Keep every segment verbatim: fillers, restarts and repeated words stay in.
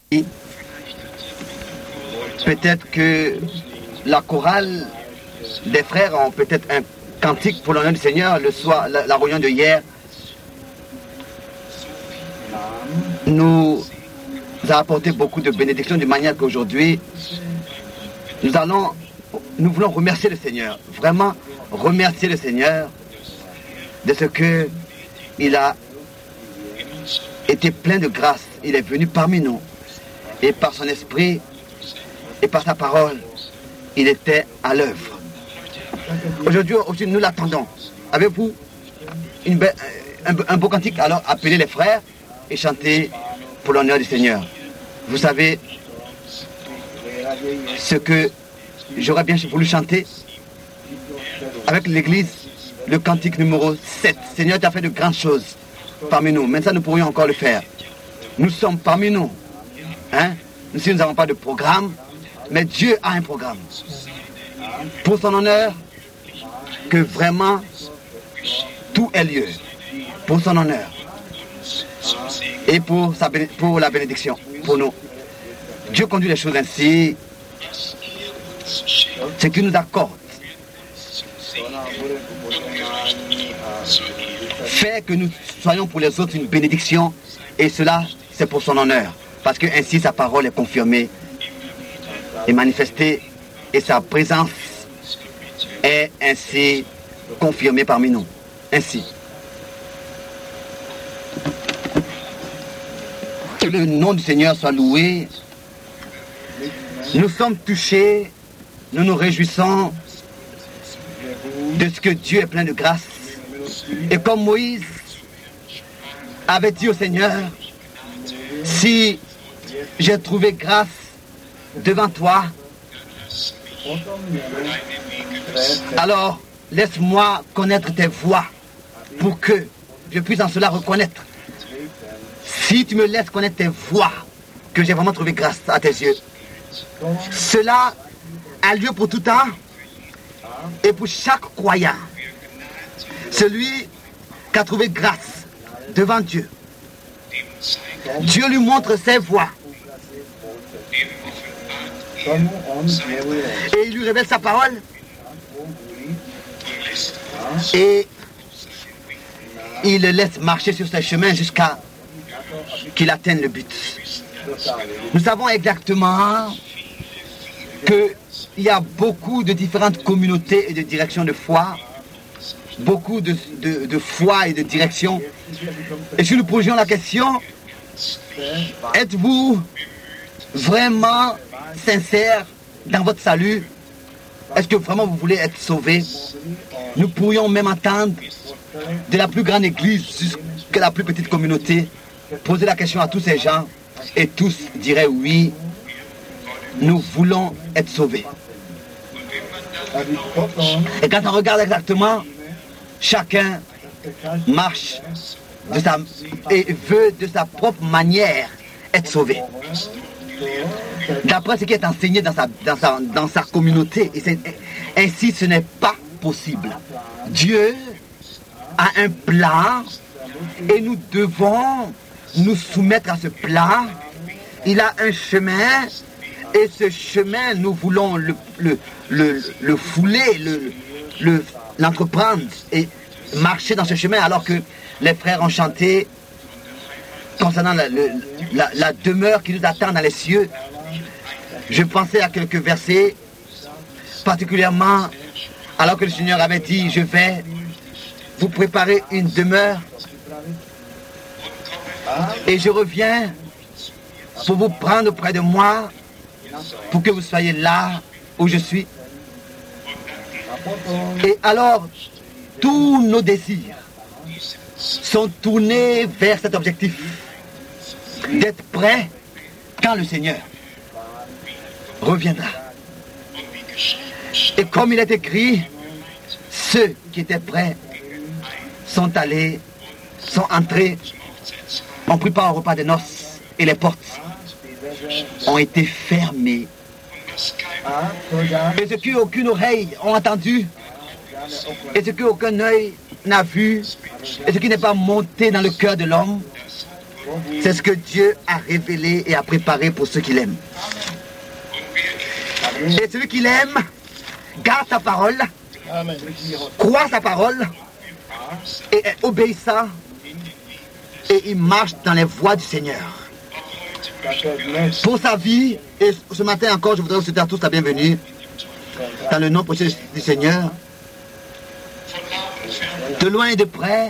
Peut-être que la chorale des frères ont peut-être un cantique pour l'honneur du Seigneur. Le soir, la, la réunion de hier nous a apporté beaucoup de bénédictions de manière qu'aujourd'hui, nous allons, nous voulons remercier le Seigneur, vraiment remercier le Seigneur de ce que il a été plein de grâce. Il est venu parmi nous et par son esprit et par sa parole, il était à l'œuvre. Aujourd'hui aussi, nous l'attendons. Avez-vous une be- un, un beau cantique? Alors appelez les frères et chantez pour l'honneur du Seigneur. Vous savez ce que j'aurais bien voulu chanter avec l'église, le cantique numéro sept. Seigneur, tu as fait de grandes choses parmi nous. Maintenant, nous pourrions encore le faire. Nous sommes parmi nous. Hein? Nous, si nous n'avons pas de programme, mais Dieu a un programme. Pour son honneur, que vraiment tout ait lieu. Pour son honneur. Et pour, sa, pour la bénédiction, pour nous. Dieu conduit les choses ainsi. Ce qu'il nous accorde fait que nous soyons pour les autres une bénédiction. Et cela, c'est pour son honneur. Parce que ainsi sa parole est confirmée et manifestée. Et sa présence est ainsi confirmée parmi nous. Ainsi. Que le nom du Seigneur soit loué. Nous sommes touchés, nous nous réjouissons de ce que Dieu est plein de grâce. Et comme Moïse avait dit au Seigneur, si j'ai trouvé grâce devant toi, alors laisse-moi connaître tes voies pour que je puisse en cela reconnaître. Si tu me laisses connaître tes voies, que j'ai vraiment trouvé grâce à tes yeux, cela a lieu pour tout temps et pour chaque croyant. Celui qui a trouvé grâce devant Dieu, Dieu lui montre ses voies et il lui révèle sa parole et il le laisse marcher sur ses chemins jusqu'à qu'il atteigne le but. Nous savons exactement qu'il y a beaucoup de différentes communautés et de directions de foi, beaucoup de, de, de foi et de directions. Et si nous posions la question, êtes-vous vraiment sincère dans votre salut? Est-ce que vraiment vous voulez être sauvé? Nous pourrions même entendre de la plus grande église jusqu'à la plus petite communauté poser la question à tous ces gens et tous diraient oui, nous voulons être sauvés. Et quand on regarde exactement, chacun marche de sa, et veut de sa propre manière être sauvé. D'après ce qui est enseigné dans sa, dans sa, dans sa communauté. Et c'est, ainsi, ce n'est pas possible. Dieu a un plan et nous devons nous soumettre à ce plan. Il a un chemin et ce chemin, nous voulons le, le, le, le fouler, le, le, l'entreprendre et marcher dans ce chemin alors que les frères ont chanté concernant la, le, la, la demeure qui nous attend dans les cieux. Je pensais à quelques versets, particulièrement alors que le Seigneur avait dit, je vais vous préparer une demeure et je reviens pour vous prendre près de moi pour que vous soyez là où je suis. Et alors, tous nos désirs sont tournés vers cet objectif d'être prêts quand le Seigneur reviendra. Et comme il est écrit, ceux qui étaient prêts sont allés, sont entrés, ont pris part au repas des noces et les portes ont été fermées. Et ce qu'aucune oreille n'a entendu, et ce qu'aucun œil n'a vu, et ce qui n'est pas monté dans le cœur de l'homme, C'est ce que Dieu a révélé et a préparé pour ceux qui l'aiment. Et celui qui l'aime garde sa parole, croit sa parole et est obéissant et il marche dans les voies du Seigneur. Pour sa vie, et ce matin encore, je voudrais vous souhaiter à tous la bienvenue dans le nom précieux du Seigneur. De loin et de près,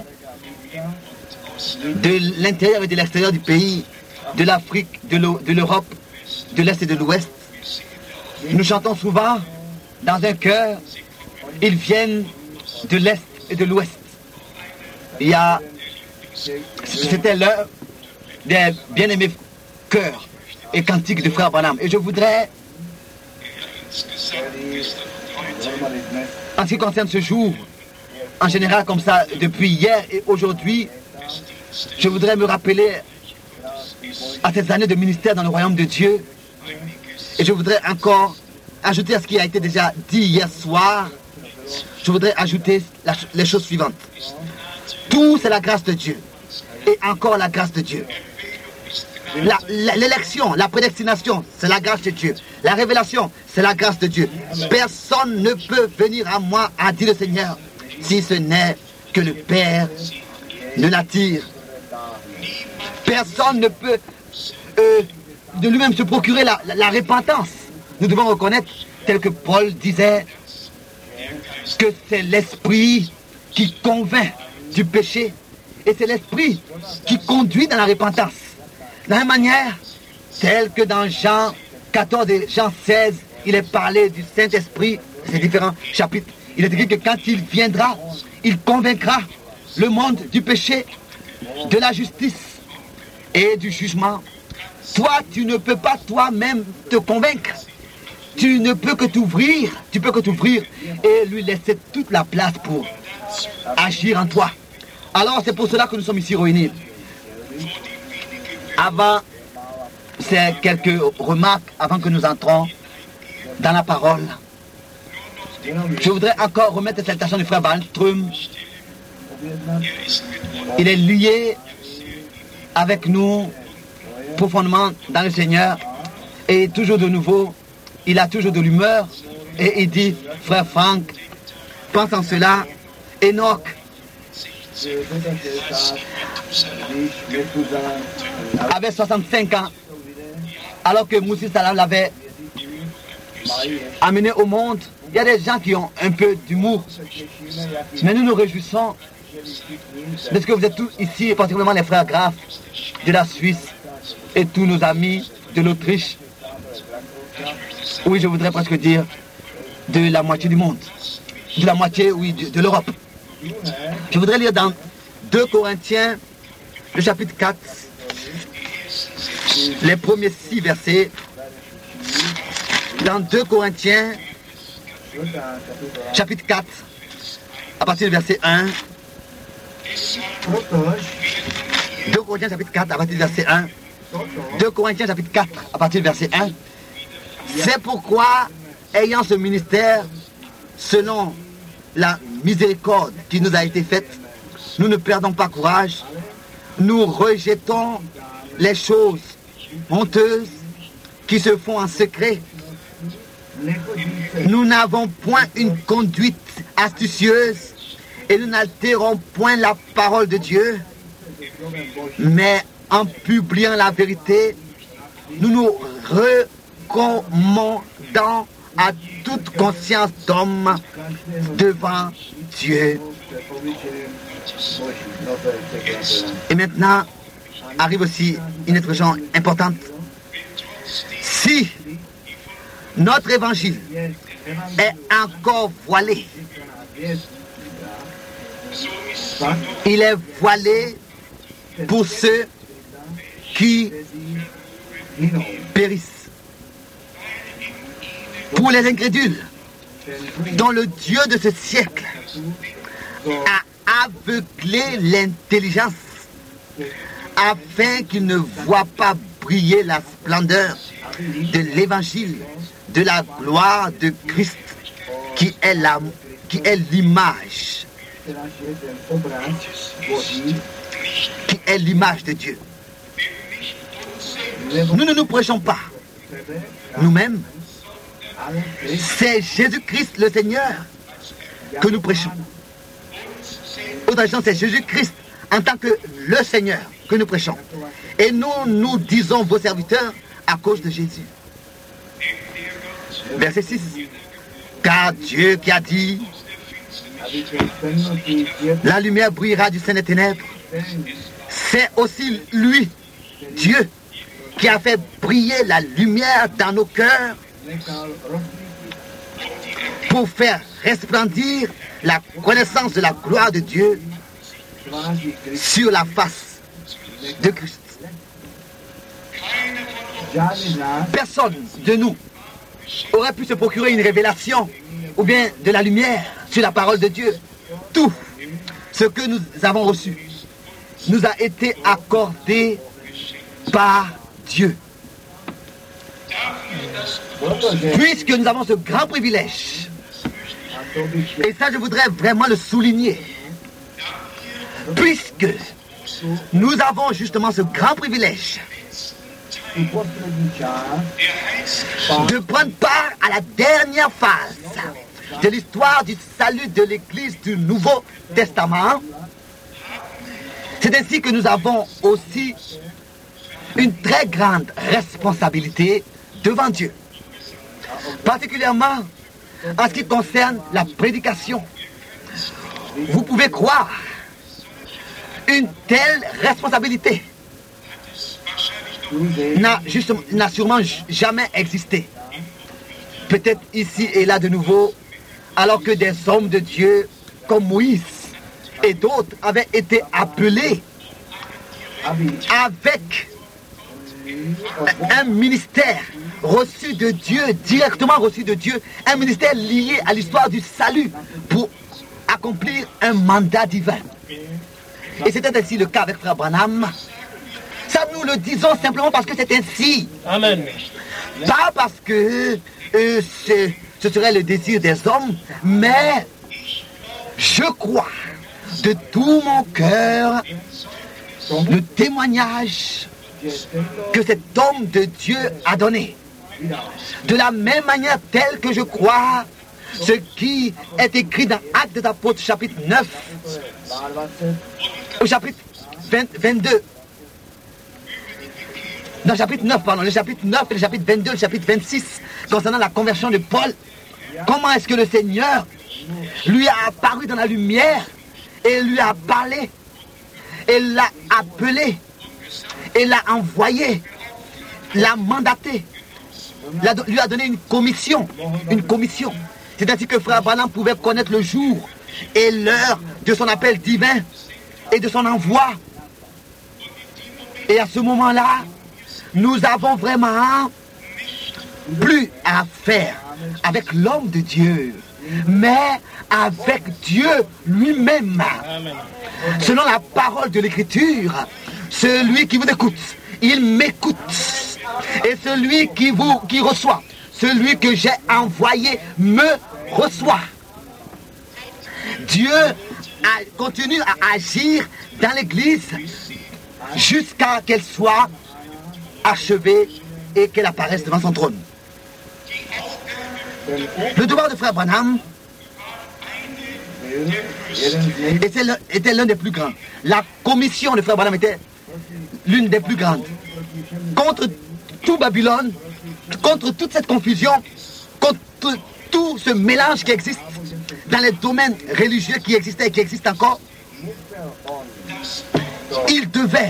de l'intérieur et de l'extérieur du pays, de l'Afrique, de l'Europe, de l'Est et de l'Ouest. Nous chantons souvent dans un chœur, ils viennent de l'Est et de l'Ouest. Il y a, c'était l'heure des bien-aimés chœurs et cantiques de Frère Branham. Et je voudrais, en ce qui concerne ce jour, en général comme ça, depuis hier et aujourd'hui, je voudrais me rappeler à ces années de ministère dans le royaume de Dieu. Et je voudrais encore ajouter à ce qui a été déjà dit hier soir, je voudrais ajouter la, les choses suivantes. Tout, c'est la grâce de Dieu. Et encore la grâce de Dieu. L'élection, la, la prédestination, c'est la grâce de Dieu. La révélation, c'est la grâce de Dieu. Personne ne peut venir à moi, a dit le Seigneur, si ce n'est que le Père ne l'attire. Personne ne peut euh, de lui-même se procurer la, la, la repentance. Nous devons reconnaître, tel que Paul disait, que c'est l'Esprit qui convainc du péché et c'est l'Esprit qui conduit dans la repentance. De la même manière, tel que dans Jean quatorze et Jean seize, il est parlé du Saint-Esprit, ces différents chapitres. Il est écrit que quand il viendra, il convaincra le monde du péché, de la justice et du jugement. Toi, tu ne peux pas toi-même te convaincre. Tu ne peux que t'ouvrir, tu peux que t'ouvrir et lui laisser toute la place pour agir en toi. Alors, c'est pour cela que nous sommes ici réunis. Avant, c'est quelques remarques avant que nous entrons dans la parole. Je voudrais encore remettre cette salutation du frère Baltrum. Il est lié avec nous profondément dans le Seigneur et toujours de nouveau, il a toujours de l'humeur et il dit, frère Franck, pense en cela, Enoch avait soixante-cinq ans alors que Moses Salam l'avait amené au monde. Il y a des gens qui ont un peu d'humour, mais nous nous réjouissons de ce que vous êtes tous ici, particulièrement les frères Graff de la Suisse et tous nos amis de l'Autriche. Oui, je voudrais presque dire de la moitié du monde, de la moitié, oui, de, de l'Europe. Je voudrais lire dans deux Corinthiens, le chapitre quatre, les premiers six versets. Dans deux Corinthiens, chapitre quatre, à partir du verset un. deux Corinthiens, chapitre quatre, à partir du verset un. deux Corinthiens, chapitre quatre, à partir du verset un. C'est pourquoi, ayant ce ministère, selon la miséricorde qui nous a été faite, nous ne perdons pas courage, nous rejetons les choses honteuses qui se font en secret. Nous n'avons point une conduite astucieuse et nous n'altérons point la parole de Dieu, mais en publiant la vérité, nous nous recommandons à toute conscience d'homme devant Dieu. Et maintenant, arrive aussi une autre chose importante. Si notre évangile est encore voilé, il est voilé pour ceux qui périssent, pour les incrédules, dont le Dieu de ce siècle a aveuglé l'intelligence afin qu'ils ne voient pas briller la splendeur de l'évangile de la gloire de Christ qui est la, qui est l'image qui est l'image de Dieu. Nous ne nous prêchons pas nous-mêmes. C'est Jésus-Christ le Seigneur que nous prêchons. Autrement, c'est Jésus-Christ en tant que le Seigneur que nous prêchons. Et nous, nous disons vos serviteurs à cause de Jésus. Verset six. Car Dieu qui a dit, la lumière brillera du sein des ténèbres, c'est aussi lui, Dieu, qui a fait briller la lumière dans nos cœurs pour faire resplendir la connaissance de la gloire de Dieu sur la face de Christ. Personne de nous aurait pu se procurer une révélation ou bien de la lumière sur la parole de Dieu. Tout ce que nous avons reçu nous a été accordé par Dieu. Puisque nous avons ce grand privilège, et ça je voudrais vraiment le souligner, puisque nous avons justement ce grand privilège de prendre part à la dernière phase de l'histoire du salut de l'Église du Nouveau Testament, c'est ainsi que nous avons aussi une très grande responsabilité devant Dieu, particulièrement en ce qui concerne la prédication. Vous pouvez croire une telle responsabilité n'a justement, n'a sûrement jamais existé. Peut-être ici et là de nouveau, alors que des hommes de Dieu comme Moïse et d'autres avaient été appelés avec un ministère reçu de Dieu, directement reçu de Dieu, un ministère lié à l'histoire du salut pour accomplir un mandat divin. Et c'était ainsi le cas avec Frère Branham. Ça, nous le disons simplement parce que c'est ainsi. Amen. Pas parce que euh, ce serait le désir des hommes, mais je crois de tout mon cœur le témoignage que cet homme de Dieu a donné. De la même manière telle que je crois ce qui est écrit dans Actes des Apôtres chapitre neuf, au chapitre vingt, vingt-deux. Dans le chapitre neuf, pardon, le chapitre neuf et le chapitre vingt-deux, le chapitre vingt-six, concernant la conversion de Paul. Comment est-ce que le Seigneur lui a apparu dans la lumière et lui a parlé et l'a appelé et l'a envoyé, l'a mandaté, l'a, lui a donné une commission, une commission. C'est-à-dire que Frère Branham pouvait connaître le jour et l'heure de son appel divin et de son envoi. Et à ce moment-là, nous avons vraiment plus à faire avec l'homme de Dieu, mais avec Dieu lui-même. Selon la parole de l'Écriture, celui qui vous écoute, il m'écoute. Et celui qui vous qui reçoit, celui que j'ai envoyé me reçoit. Dieu a, continue à agir dans l'Église jusqu'à qu'elle soit achevée et qu'elle apparaisse devant son trône. Le devoir de Frère Branham était l'un des plus grands. La commission de Frère Branham était l'une des plus grandes. Contre tout Babylone, contre toute cette confusion, contre tout ce mélange qui existe dans les domaines religieux qui existaient et qui existent encore, il devait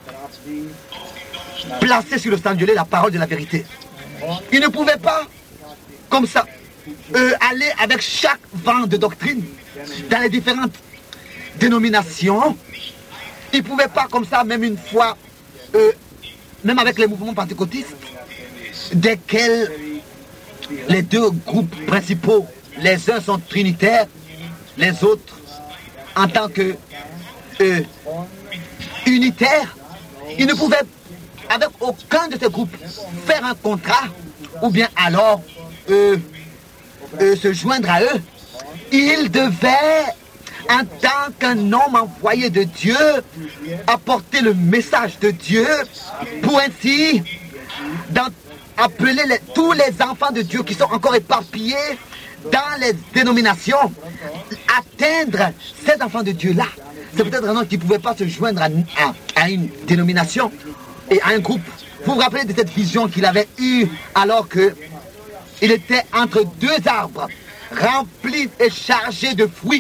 placer sur le standardé la parole de la vérité. Il ne pouvait pas, comme ça, euh, aller avec chaque vent de doctrine dans les différentes dénominations. Il ne pouvait pas, comme ça, même une fois, euh, même avec les mouvements pentecôtistes, desquels les deux groupes principaux, les uns sont trinitaires, les autres, en tant que euh, unitaires, il ne pouvait, avec aucun de ces groupes, faire un contrat, ou bien alors euh, euh, se joindre à eux. Il devait, en tant qu'un homme envoyé de Dieu, apporter le message de Dieu pour ainsi dans, appeler les, tous les enfants de Dieu qui sont encore éparpillés dans les dénominations, atteindre ces enfants de Dieu-là. C'est peut-être un homme qui ne pouvait pas se joindre à, à, à une dénomination et à un groupe. Vous vous rappelez de cette vision qu'il avait eue alors qu'il était entre deux arbres remplis et chargés de fruits.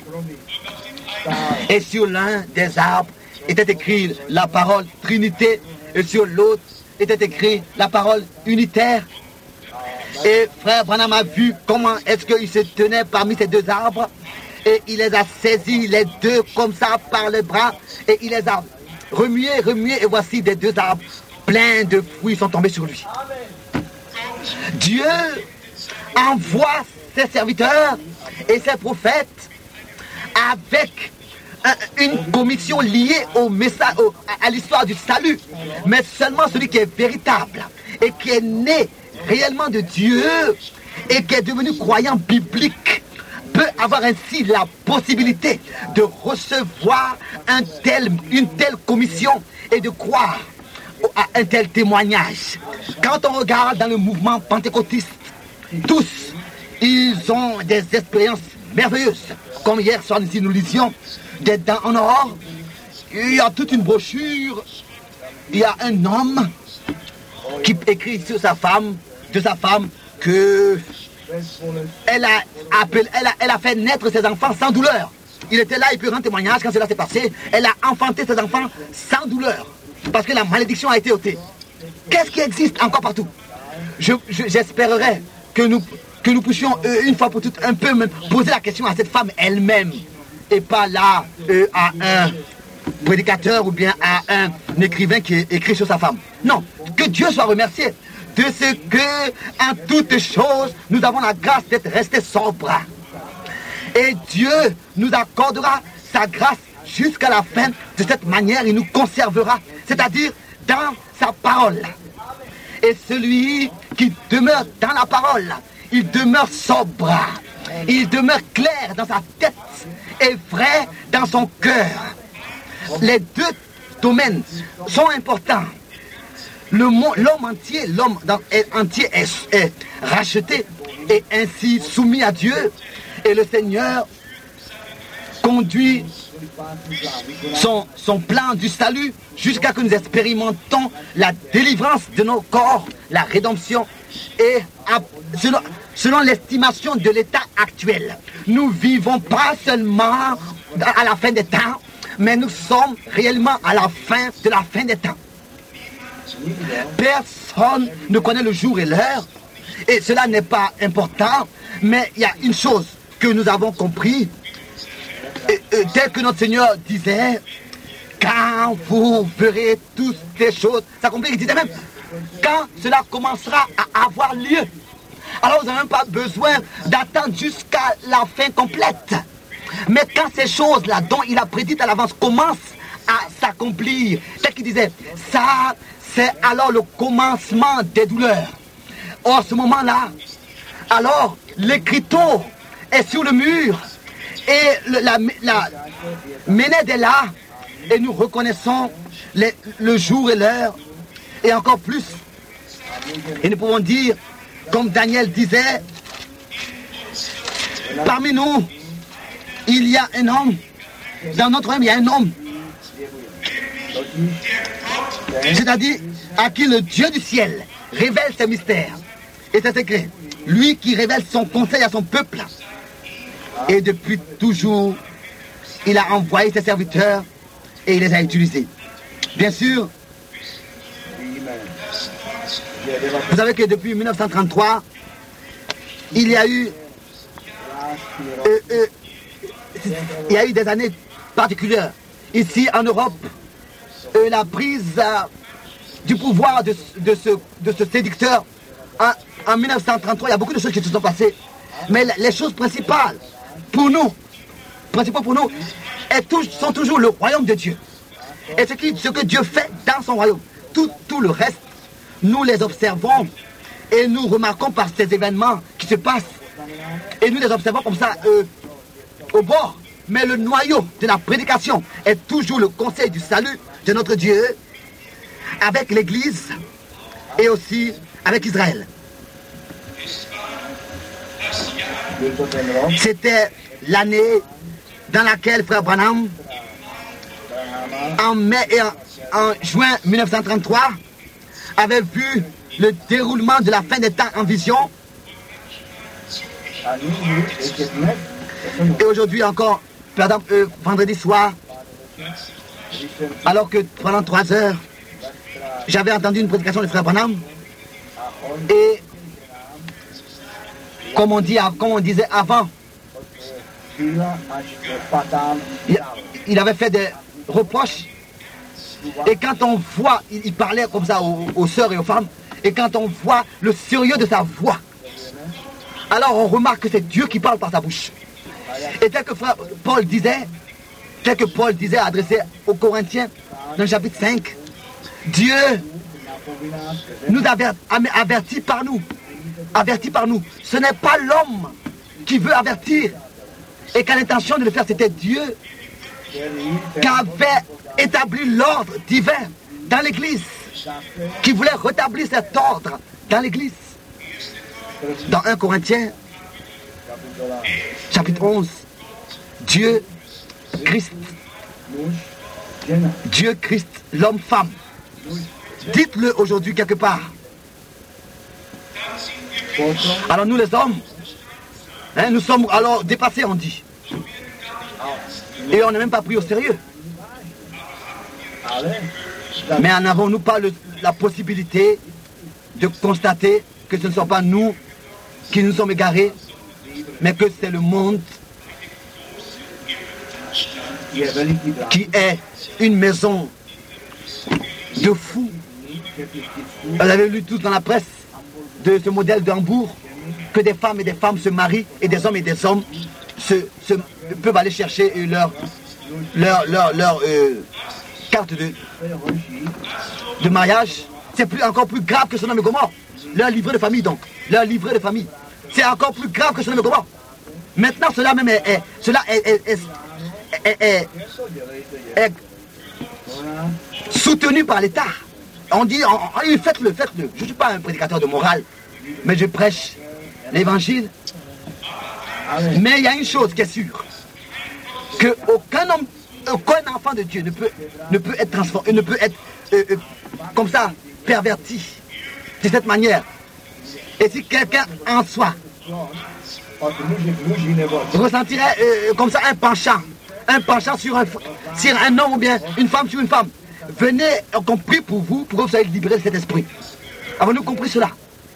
Et sur l'un des arbres était écrit la parole Trinité et sur l'autre était écrit la parole unitaire. Et frère Branham a vu comment est-ce qu'il se tenait parmi ces deux arbres et il les a saisis les deux comme ça par les bras et il les a remués, remués et voici des deux arbres pleins de fruits sont tombés sur lui. Dieu envoie ses serviteurs et ses prophètes avec une commission liée au message, au, à l'histoire du salut, mais seulement celui qui est véritable et qui est né réellement de Dieu et qui est devenu croyant biblique peut avoir ainsi la possibilité de recevoir un tel, une telle commission et de croire à un tel témoignage. Quand on regarde dans le mouvement pentecôtiste, tous, ils ont des expériences merveilleuses. Comme hier soir ici nous lisions des dents en or, il y a toute une brochure, il y a un homme qui écrit sur sa femme, de sa femme, que elle a, appelé, elle a, elle a fait naître ses enfants sans douleur. Il était là, il peut rendre témoignage quand cela s'est passé. Elle a enfanté ses enfants sans douleur, parce que la malédiction a été ôtée. Qu'est-ce qui existe encore partout? je, je, J'espérerais que nous, que nous puissions, euh, une fois pour toutes, un peu même poser la question à cette femme elle-même, et pas là euh, à un prédicateur ou bien à un écrivain qui écrit sur sa femme. Non, que Dieu soit remercié de ce que, en toutes choses, nous avons la grâce d'être restés sobres. Et Dieu nous accordera sa grâce jusqu'à la fin. De cette manière, il nous conservera, c'est-à-dire dans sa parole. Et celui qui demeure dans la parole, il demeure sobre, il demeure clair dans sa tête et vrai dans son cœur. Les deux domaines sont importants. Le monde, l'homme entier, l'homme entier est, est racheté et ainsi soumis à Dieu. Et le Seigneur conduit son, son plan du salut jusqu'à ce que nous expérimentons la délivrance de nos corps, la rédemption. Et à, selon, selon l'estimation de l'état actuel, nous vivons pas seulement à la fin des temps, mais nous sommes réellement à la fin de la fin des temps. Personne ne connaît le jour et l'heure, et cela n'est pas important, mais il y a une chose que nous avons compris, et, et, tel que notre Seigneur disait, quand vous verrez toutes ces choses s'accomplir, il disait même, quand cela commencera à avoir lieu, alors vous n'avez même pas besoin d'attendre jusqu'à la fin complète. Mais quand ces choses-là dont il a prédit à l'avance commencent à s'accomplir, tel qu'il disait, ça, c'est alors le commencement des douleurs. Or, ce moment-là, alors, l'écriteau est sur le mur et le, la, la ménède est là et nous reconnaissons les, le jour et l'heure et encore plus. Et nous pouvons dire, comme Daniel disait, parmi nous, il y a un homme, dans notre homme, il y a un homme, c'est-à-dire à qui le Dieu du ciel révèle ses mystères et ses secrets. Lui qui révèle son conseil à son peuple. Et depuis toujours, il a envoyé ses serviteurs et il les a utilisés. Bien sûr, vous savez que depuis mille neuf cent trente-trois, il y a eu, euh, euh, il y a eu des années particulières. Ici en Europe, euh, la prise euh, du pouvoir de, de, ce, de ce séducteur en, en mille neuf cent trente-trois, il y a beaucoup de choses qui se sont passées. Mais les choses principales pour nous, principales pour nous, tout, sont toujours le royaume de Dieu. Et ce, qui, ce que Dieu fait dans son royaume, tout, tout le reste, nous les observons et nous remarquons par ces événements qui se passent. Et nous les observons comme ça euh, au bord. Mais le noyau de la prédication est toujours le conseil du salut de notre Dieu avec l'Église et aussi avec Israël. C'était l'année dans laquelle Frère Branham, en mai et en, en juin mille neuf cent trente-trois, avait vu le déroulement de la fin des temps en vision. Et aujourd'hui encore, pendant, euh, vendredi soir, alors que pendant trois heures, j'avais entendu une prédication de Frère Branham. Et comme on, dit, comme on disait avant, il, il avait fait des reproches. Et quand on voit, il, il parlait comme ça aux, aux sœurs et aux femmes, et quand on voit le sérieux de sa voix, alors on remarque que c'est Dieu qui parle par sa bouche. Et tel que frère Paul disait, tel que Paul disait adressé aux Corinthiens, dans le chapitre cinq, Dieu nous avait avertis par nous, avertis par nous. Ce n'est pas l'homme qui veut avertir, et qu'à l'intention de le faire, c'était Dieu qui avait établi l'ordre divin dans l'Église, qui voulait rétablir cet ordre dans l'Église. Dans un Corinthiens, chapitre onze, Dieu, Christ, Dieu, Christ, l'homme-femme. Dites-le aujourd'hui quelque part. Alors nous les hommes, hein, nous sommes alors dépassés, on dit. Et on n'est même pas pris au sérieux. Mais en avons-nous pas le, la possibilité de constater que ce ne sont pas nous qui nous sommes égarés, mais que c'est le monde qui est une maison de fous. Vous avez lu tout dans la presse de ce modèle de Hambourg, que des femmes et des femmes se marient et des hommes et des hommes se, se, peuvent aller chercher leur, leur, leur, leur euh, carte de, de mariage. C'est plus, encore plus grave que Sodome et Gomorrhe. Leur livret de famille donc. Leur livret de famille. C'est encore plus grave que Sodome et Gomorrhe. Maintenant cela même est, est, cela est, est, est, est, est, est soutenu par l'État. On dit, faites-le, faites-le. Je ne suis pas un prédicateur de morale, mais je prêche l'évangile. Mais il y a une chose qui est sûre, qu'aucun homme, aucun enfant de Dieu ne peut, ne peut être transformé, ne peut être euh, euh, comme ça, perverti de cette manière. Et si quelqu'un en soi ressentirait euh, comme ça un penchant, un penchant sur un, sur un homme ou bien une femme sur une femme, venez, qu'on prie pour vous, pour que vous soyez libérés de cet esprit. Avons-nous compris cela?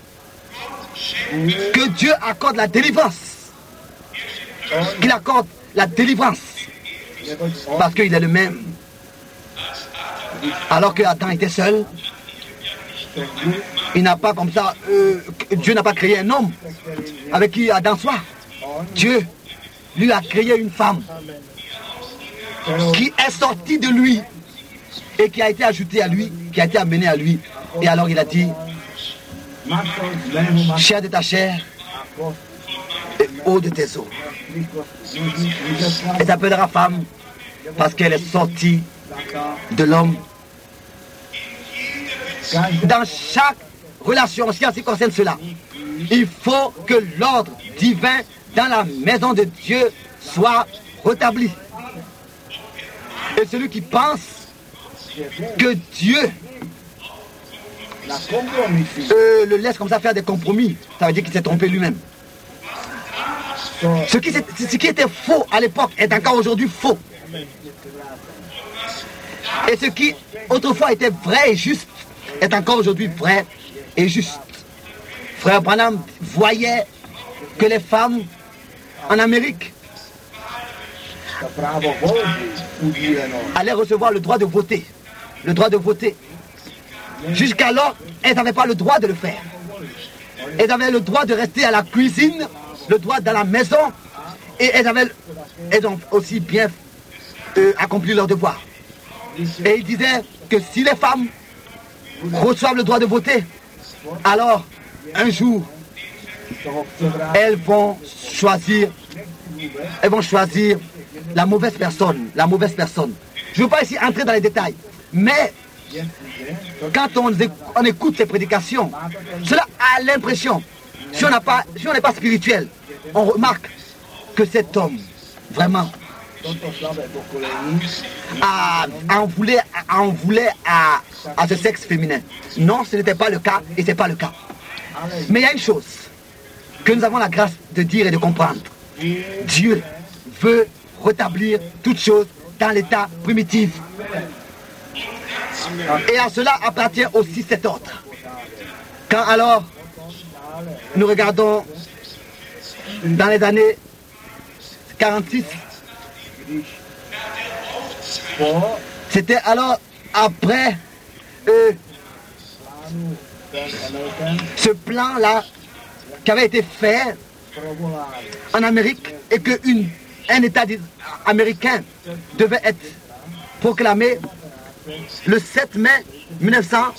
Que Dieu accorde la délivrance. Qu'il accorde la délivrance. Parce qu'il est le même. Alors que Adam était seul, il n'a pas comme ça, euh, Dieu n'a pas créé un homme avec qui Adam soit. Dieu lui a créé une femme qui est sortie de lui et qui a été ajoutée à lui, qui a été amenée à lui. Et alors il a dit, chair de ta chair et eau de tes os. Elle s'appellera femme parce qu'elle est sortie de l'homme. Dans chaque relation, en ce qui concerne cela, il faut que l'ordre divin dans la maison de Dieu soit rétabli. Et celui qui pense que Dieu euh, le laisse comme ça faire des compromis, ça veut dire qu'il s'est trompé lui-même. Ce qui, ce qui était faux à l'époque est encore aujourd'hui faux. Et ce qui autrefois était vrai et juste est encore aujourd'hui vrai et juste. Frère Branham voyait que les femmes en Amérique allaient recevoir le droit de voter. Le droit de voter. Jusqu'alors, elles n'avaient pas le droit de le faire. Elles avaient le droit de rester à la cuisine, le droit dans la maison, et elles, avaient, elles ont aussi bien euh, accompli leur devoir. Et il disait que si les femmes reçoivent le droit de voter, alors un jour, elles vont choisir, elles vont choisir la mauvaise personne, la mauvaise personne. Je ne veux pas ici entrer dans les détails, mais quand on, on écoute ces prédications, cela a l'impression, si on n'a pas, si on n'est pas spirituel, on remarque que cet homme, vraiment, à, en voulait, en voulait à, à ce sexe féminin. Non, ce n'était pas le cas et ce n'est pas le cas. Mais il y a une chose que nous avons la grâce de dire et de comprendre. Dieu veut rétablir toutes choses dans l'état primitif. Et à cela appartient aussi cet ordre. Quand alors nous regardons dans les années quarante-six, c'était alors après euh, ce plan-là qui avait été fait en Amérique et qu'un État américain devait être proclamé le sept mai mille neuf cents.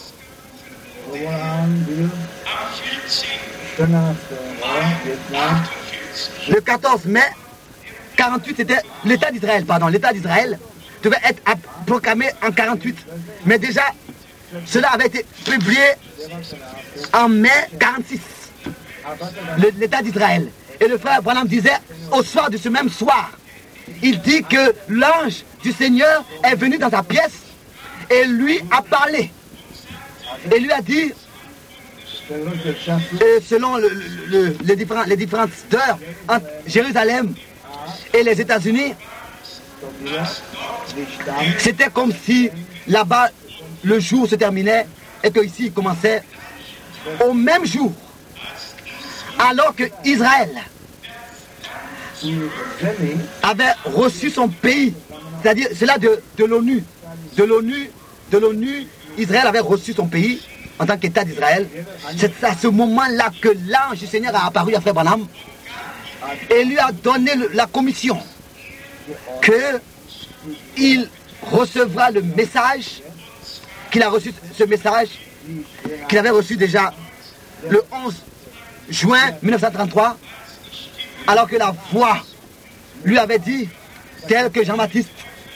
Le quatorze mai quarante-huit, c'était l'État d'Israël, pardon, l'État d'Israël devait être proclamé en quarante-huit. Mais déjà, cela avait été publié en mai quarante-six, l'État d'Israël. Et le frère Branham disait, au soir de ce même soir, il dit que l'ange du Seigneur est venu dans sa pièce et lui a parlé. Et lui a dit, et selon le, le, le, les, différents, les différentes heures entre Jérusalem et les États-Unis, c'était comme si là-bas le jour se terminait et qu'ici il commençait au même jour, alors que Israël avait reçu son pays, c'est-à-dire cela de, de l'ONU, de l'ONU, de l'ONU, Israël avait reçu son pays en tant qu'État d'Israël. C'est à ce moment-là que l'ange du Seigneur a apparu à Frère Branham et lui a donné le, la commission qu'il recevra le message, qu'il a reçu ce message, qu'il avait reçu déjà le onze juin mille neuf cent trente-trois, alors que la voix lui avait dit, tel que Jean-Baptiste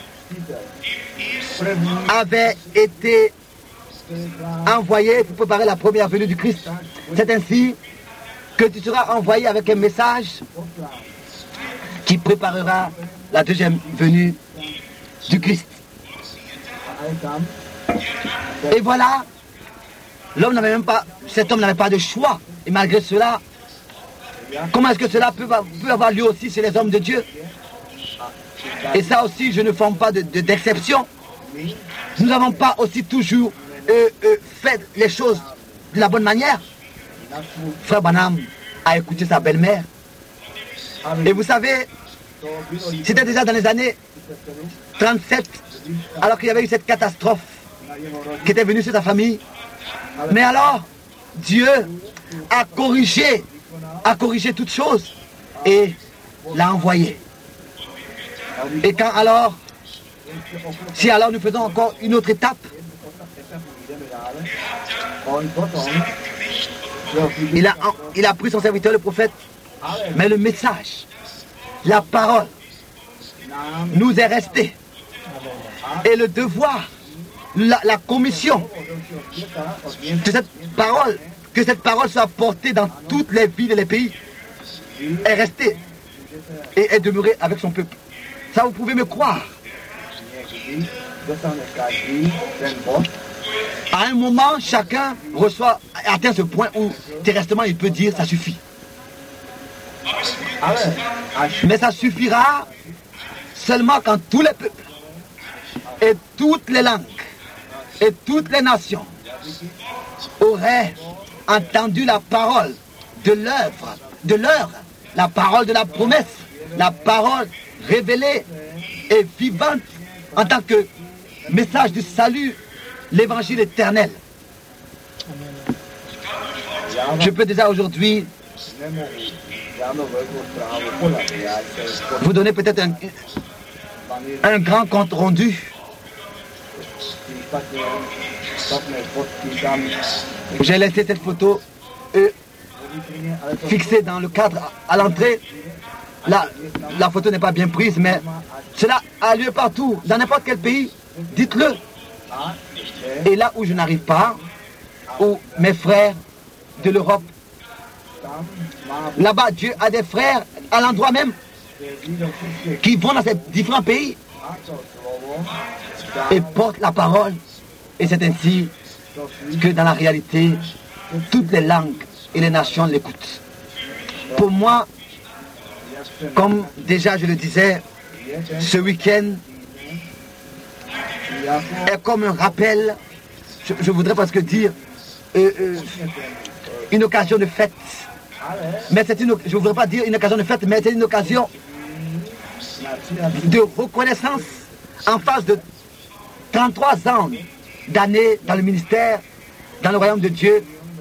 avait été envoyé pour préparer la première venue du Christ. C'est ainsi que tu seras envoyé avec un message qui préparera la deuxième venue du Christ. Et voilà, l'homme n'avait même pas, cet homme n'avait pas de choix. Et malgré cela, comment est-ce que cela peut, peut avoir lieu aussi chez les hommes de Dieu? Et ça aussi, je ne forme pas de, de, d'exception. Nous n'avons pas aussi toujours euh, euh, fait les choses de la bonne manière. Frère Branham a écouté sa belle-mère. Et vous savez, c'était déjà dans les années trente-sept, alors qu'il y avait eu cette catastrophe qui était venue sur sa famille. Mais alors, Dieu a corrigé, a corrigé toutes choses et l'a envoyé. Et quand alors, si alors nous faisons encore une autre étape, il a, il a pris son serviteur, le prophète, mais le message, la parole, nous est resté. Et le devoir, la, la commission de cette parole, que cette parole soit portée dans toutes les villes et les pays, est restée et est demeurée avec son peuple. Ça, vous pouvez me croire. À un moment, chacun reçoit, atteint ce point où terresтрement il peut dire ça suffit. Mais ça suffira seulement quand tous les peuples et toutes les langues et toutes les nations auraient entendu la parole de l'œuvre, de l'heure, la parole de la promesse, la parole révélée et vivante en tant que message du salut, l'évangile éternel. Je peux déjà aujourd'hui vous donner peut-être un, un grand compte rendu. J'ai laissé cette photo euh, fixée dans le cadre à, à l'entrée. La, la photo n'est pas bien prise, mais cela a lieu partout, dans n'importe quel pays. Dites-le. Et là où je n'arrive pas, où mes frères de l'Europe, là-bas, Dieu a des frères à l'endroit même qui vont dans ces différents pays et portent la parole. Et c'est ainsi que dans la réalité, toutes les langues et les nations l'écoutent. Pour moi, comme déjà je le disais, ce week-end est comme un rappel, je, je voudrais presque dire, euh, euh, une occasion de fête. Mais c'est une, je ne voudrais pas dire une occasion de fête, mais c'est une occasion de reconnaissance en face de trente-trois ans d'années dans le ministère, dans le royaume de Dieu,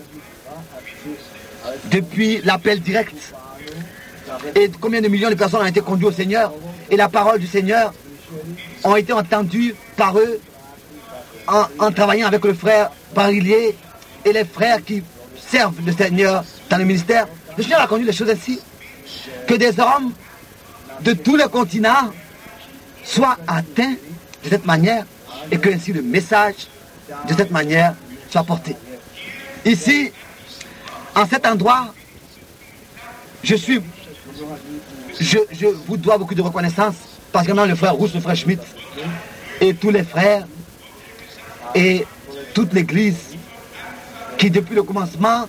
depuis l'appel direct. Et combien de millions de personnes ont été conduites au Seigneur, et la parole du Seigneur ont été entendues par eux en, en travaillant avec le frère Parillier et les frères qui servent le Seigneur dans le ministère. Le Seigneur a conduit les choses ainsi, que des hommes de tous les continents soient atteints de cette manière et que ainsi le message de cette manière soit porté. Ici, en cet endroit, je suis, je, je vous dois beaucoup de reconnaissance, parce que maintenant le frère Rousse, le frère Schmitt et tous les frères et toute l'église qui depuis le commencement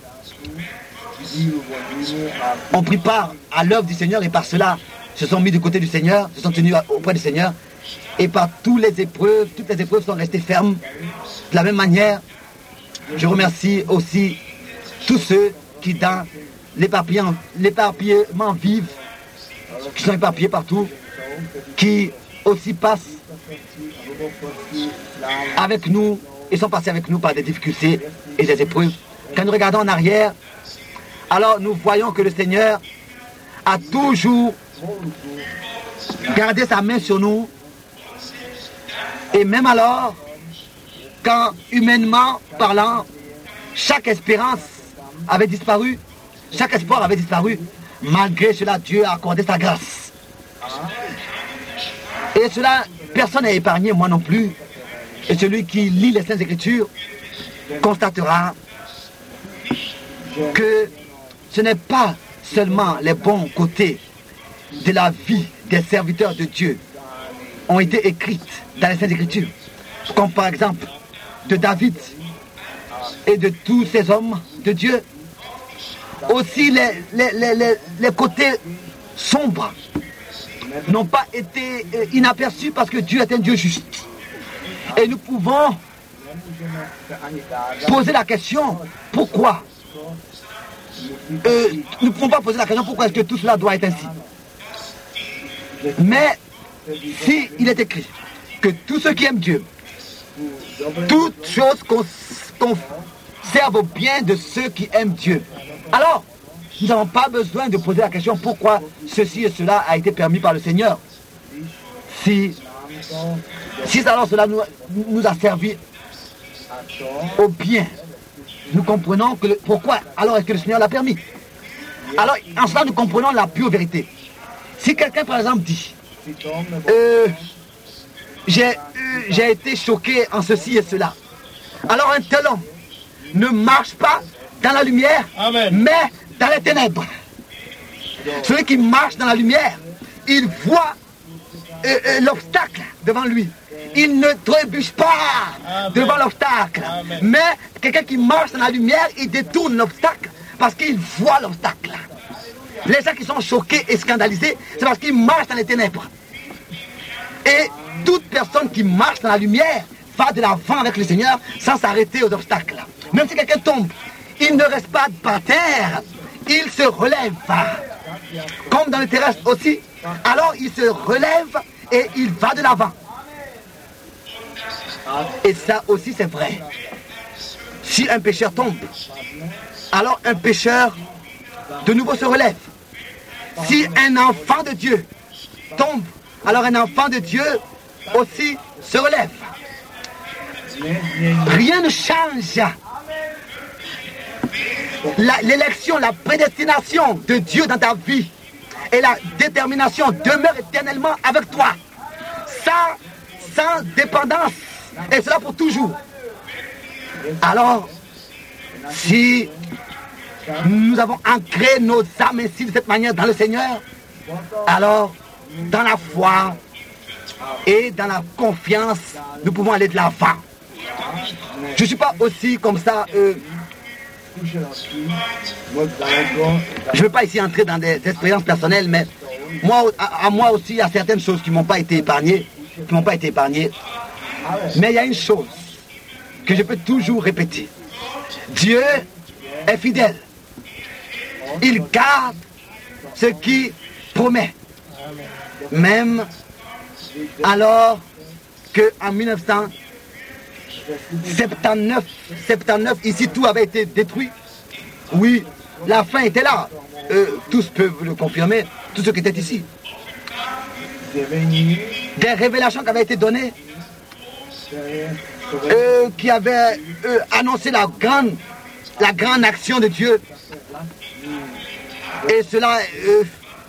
ont pris part à l'œuvre du Seigneur et par cela se sont mis du côté du Seigneur, se sont tenus auprès du Seigneur, et par toutes les épreuves, toutes les épreuves sont restées fermes. De la même manière, je remercie aussi tous ceux qui dans l'éparpillement vivent, qui sont éparpillés partout, qui aussi passent avec nous et sont passés avec nous par des difficultés et des épreuves. Quand nous regardons en arrière, alors nous voyons que le Seigneur a toujours gardé sa main sur nous. Et même alors, quand humainement parlant, chaque espérance avait disparu, chaque espoir avait disparu, malgré cela, Dieu a accordé sa grâce. Et cela, personne n'est épargné, moi non plus. Et celui qui lit les Saintes Écritures constatera que ce n'est pas seulement les bons côtés de la vie des serviteurs de Dieu ont été écrites dans les Saintes Écritures, comme par exemple de David et de tous ces hommes de Dieu. Aussi les, les, les, les, les côtés sombres n'ont pas été inaperçus parce que Dieu est un Dieu juste. Et nous pouvons poser la question, pourquoi euh, Nous ne pouvons pas poser la question, pourquoi est-ce que tout cela doit être ainsi? Mais si il est écrit que tous ceux qui aiment Dieu, toutes choses conservent au bien de ceux qui aiment Dieu, alors nous n'avons pas besoin de poser la question pourquoi ceci et cela a été permis par le Seigneur. Si, si alors cela nous, nous a servi au bien, nous comprenons que le, pourquoi alors est-ce que le Seigneur l'a permis. Alors en cela nous comprenons la pure vérité. Si quelqu'un par exemple dit euh, j'ai euh, été choqué en ceci et cela, alors un tel homme ne marche pas dans la lumière, Amen, mais dans les ténèbres. Celui qui marche dans la lumière, il voit euh, euh, l'obstacle devant lui. Il ne trébuche pas, Amen, devant l'obstacle. Mais quelqu'un qui marche dans la lumière, il détourne l'obstacle parce qu'il voit l'obstacle. Les gens qui sont choqués et scandalisés, c'est parce qu'ils marchent dans les ténèbres. Et toute personne qui marche dans la lumière va de l'avant avec le Seigneur sans s'arrêter aux obstacles. Même si quelqu'un tombe, il ne reste pas par terre, il se relève. Comme dans le terrestre aussi, alors il se relève et il va de l'avant. Et ça aussi c'est vrai. Si un pécheur tombe, alors un pécheur de nouveau se relève. Si un enfant de Dieu tombe, alors un enfant de Dieu aussi se relève. Rien ne change. L'élection, la, la prédestination de Dieu dans ta vie et la détermination demeure éternellement avec toi. Sans, sans dépendance Et cela pour toujours. Alors, si nous avons ancré nos âmes ainsi de cette manière dans le Seigneur, alors, dans la foi et dans la confiance, nous pouvons aller de l'avant. Je ne suis pas aussi comme ça... Euh, je ne veux pas ici entrer dans des expériences personnelles, mais moi, à, à moi aussi, il y a certaines choses qui ne m'ont pas été épargnées, qui m'ont pas été épargnées. Mais il y a une chose que je peux toujours répéter. Dieu est fidèle. Il garde ce qu'il promet. Même alors qu'en mille neuf cent soixante-dix-neuf, ici tout avait été détruit. Oui, la fin était là. Euh, tous peuvent le confirmer, tous ceux qui étaient ici. Des révélations qui avaient été données, euh, qui avaient euh, annoncé la grande, la grande action de Dieu. Et cela euh,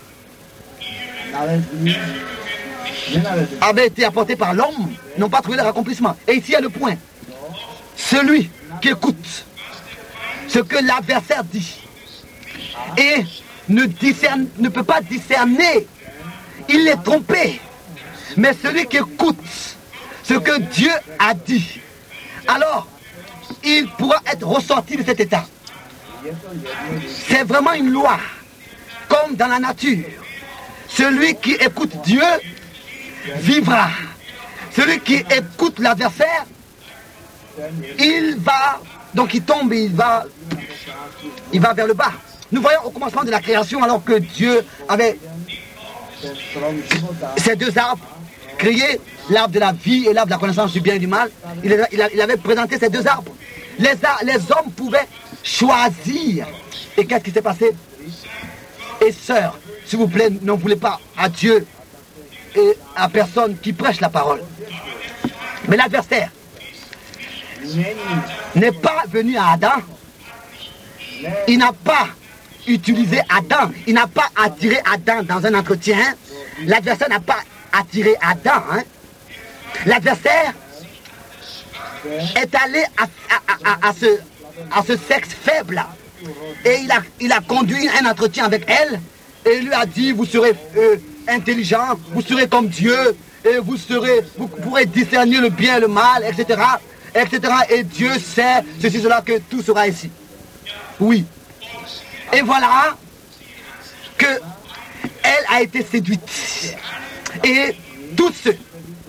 avait été apporté par l'homme, n'ont pas trouvé leur accomplissement. Et ici il y a le point. Celui qui écoute ce que l'adversaire dit et ne, discerne, ne peut pas discerner, il est trompé. Mais celui qui écoute ce que Dieu a dit, alors il pourra être ressorti de cet état. C'est vraiment une loi, comme dans la nature. Celui qui écoute Dieu vivra. Celui qui écoute l'adversaire, il va, donc il tombe et il va, il va vers le bas. Nous voyons au commencement de la création, alors que Dieu avait ces deux arbres créés, l'arbre de la vie et l'arbre de la connaissance du bien et du mal. Il, a, il, a, il avait présenté ces deux arbres. Les, les hommes pouvaient choisir. Et qu'est-ce qui s'est passé? Et sœurs, s'il vous plaît, n'en voulez pas à Dieu et à personne qui prêche la parole. Mais l'adversaire n'est pas venu à Adam. Il n'a pas utilisé Adam. Il n'a pas attiré Adam dans un entretien. L'adversaire n'a pas attiré Adam. Hein. L'adversaire est allé à, à, à, à, ce, à ce sexe faible. Et il a, il a conduit un entretien avec elle. Et il lui a dit, vous serez euh, intelligent, vous serez comme Dieu, et vous serez, vous pourrez discerner le bien et le mal, et cetera, et cetera. Et Dieu sait ceci, cela, que tout sera ici. Oui. Et voilà que elle a été séduite. Et tous ceux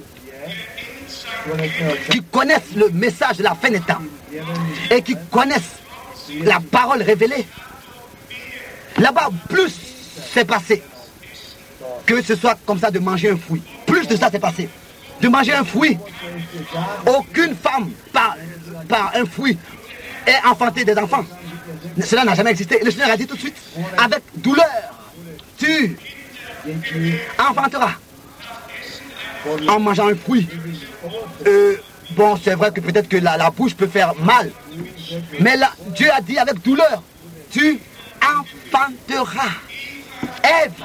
qui connaissent le message de la fin des temps et qui connaissent la parole révélée, là-bas, plus c'est passé que ce soit comme ça de manger un fruit. Plus de ça s'est passé. De manger un fruit. Aucune femme par, par un fruit est enfantée des enfants. Cela n'a jamais existé. Le Seigneur a dit tout de suite, avec douleur, tu enfanteras. En mangeant un fruit. Euh, bon, c'est vrai que peut-être que la, la bouche peut faire mal. Mais là, Dieu a dit avec douleur, tu enfanteras. Ève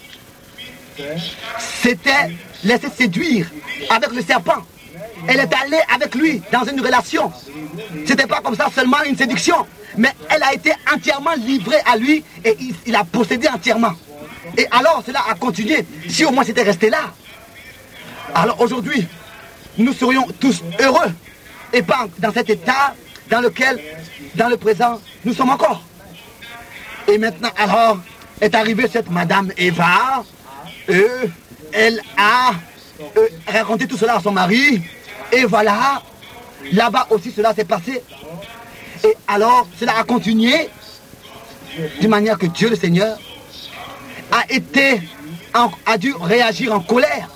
s'était laissée séduire avec le serpent. Elle est allée avec lui dans une relation. C'était pas comme ça seulement une séduction, mais elle a été entièrement livrée à lui et il, il a possédé entièrement. Et alors cela a continué. Si au moins c'était resté là, alors aujourd'hui nous serions tous heureux et pas dans cet état dans lequel dans le présent nous sommes encore. Et maintenant alors est arrivée cette Madame Eva. Euh, elle a euh, raconté tout cela à son mari. Et voilà, là-bas aussi cela s'est passé. Et alors cela a continué d'une manière que Dieu le Seigneur a été, en, a dû réagir en colère.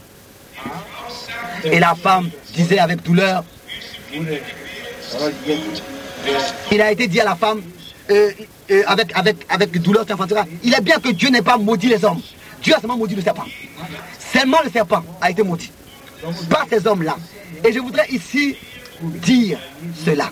Et la femme disait avec douleur, il a été dit à la femme, euh, euh, avec, avec, avec douleur tu enfanteras. Il est bien que Dieu n'ait pas maudit les hommes. Dieu a seulement maudit le serpent. Seulement le serpent a été maudit. Pas ces hommes-là. Et je voudrais ici dire cela.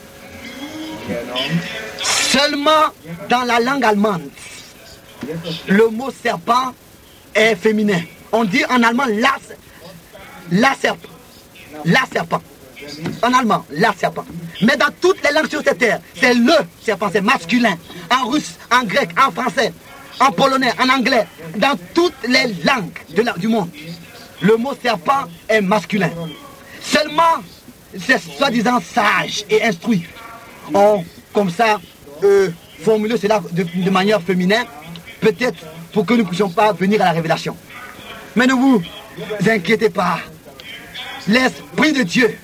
Seulement dans la langue allemande, le mot serpent est féminin. On dit en allemand la, la serpent. la serpent. En allemand, la serpent. Mais dans toutes les langues sur cette terre, c'est le serpent, c'est masculin. En russe, en grec, en français, en polonais, en anglais, dans toutes les langues de la, du monde, le mot serpent est masculin. Seulement, ces soi-disant sages et instruits ont comme ça euh, formulé cela de, de manière féminine, peut-être pour que nous ne puissions pas venir à la révélation. Mais ne vous inquiétez pas. L'Esprit de Dieu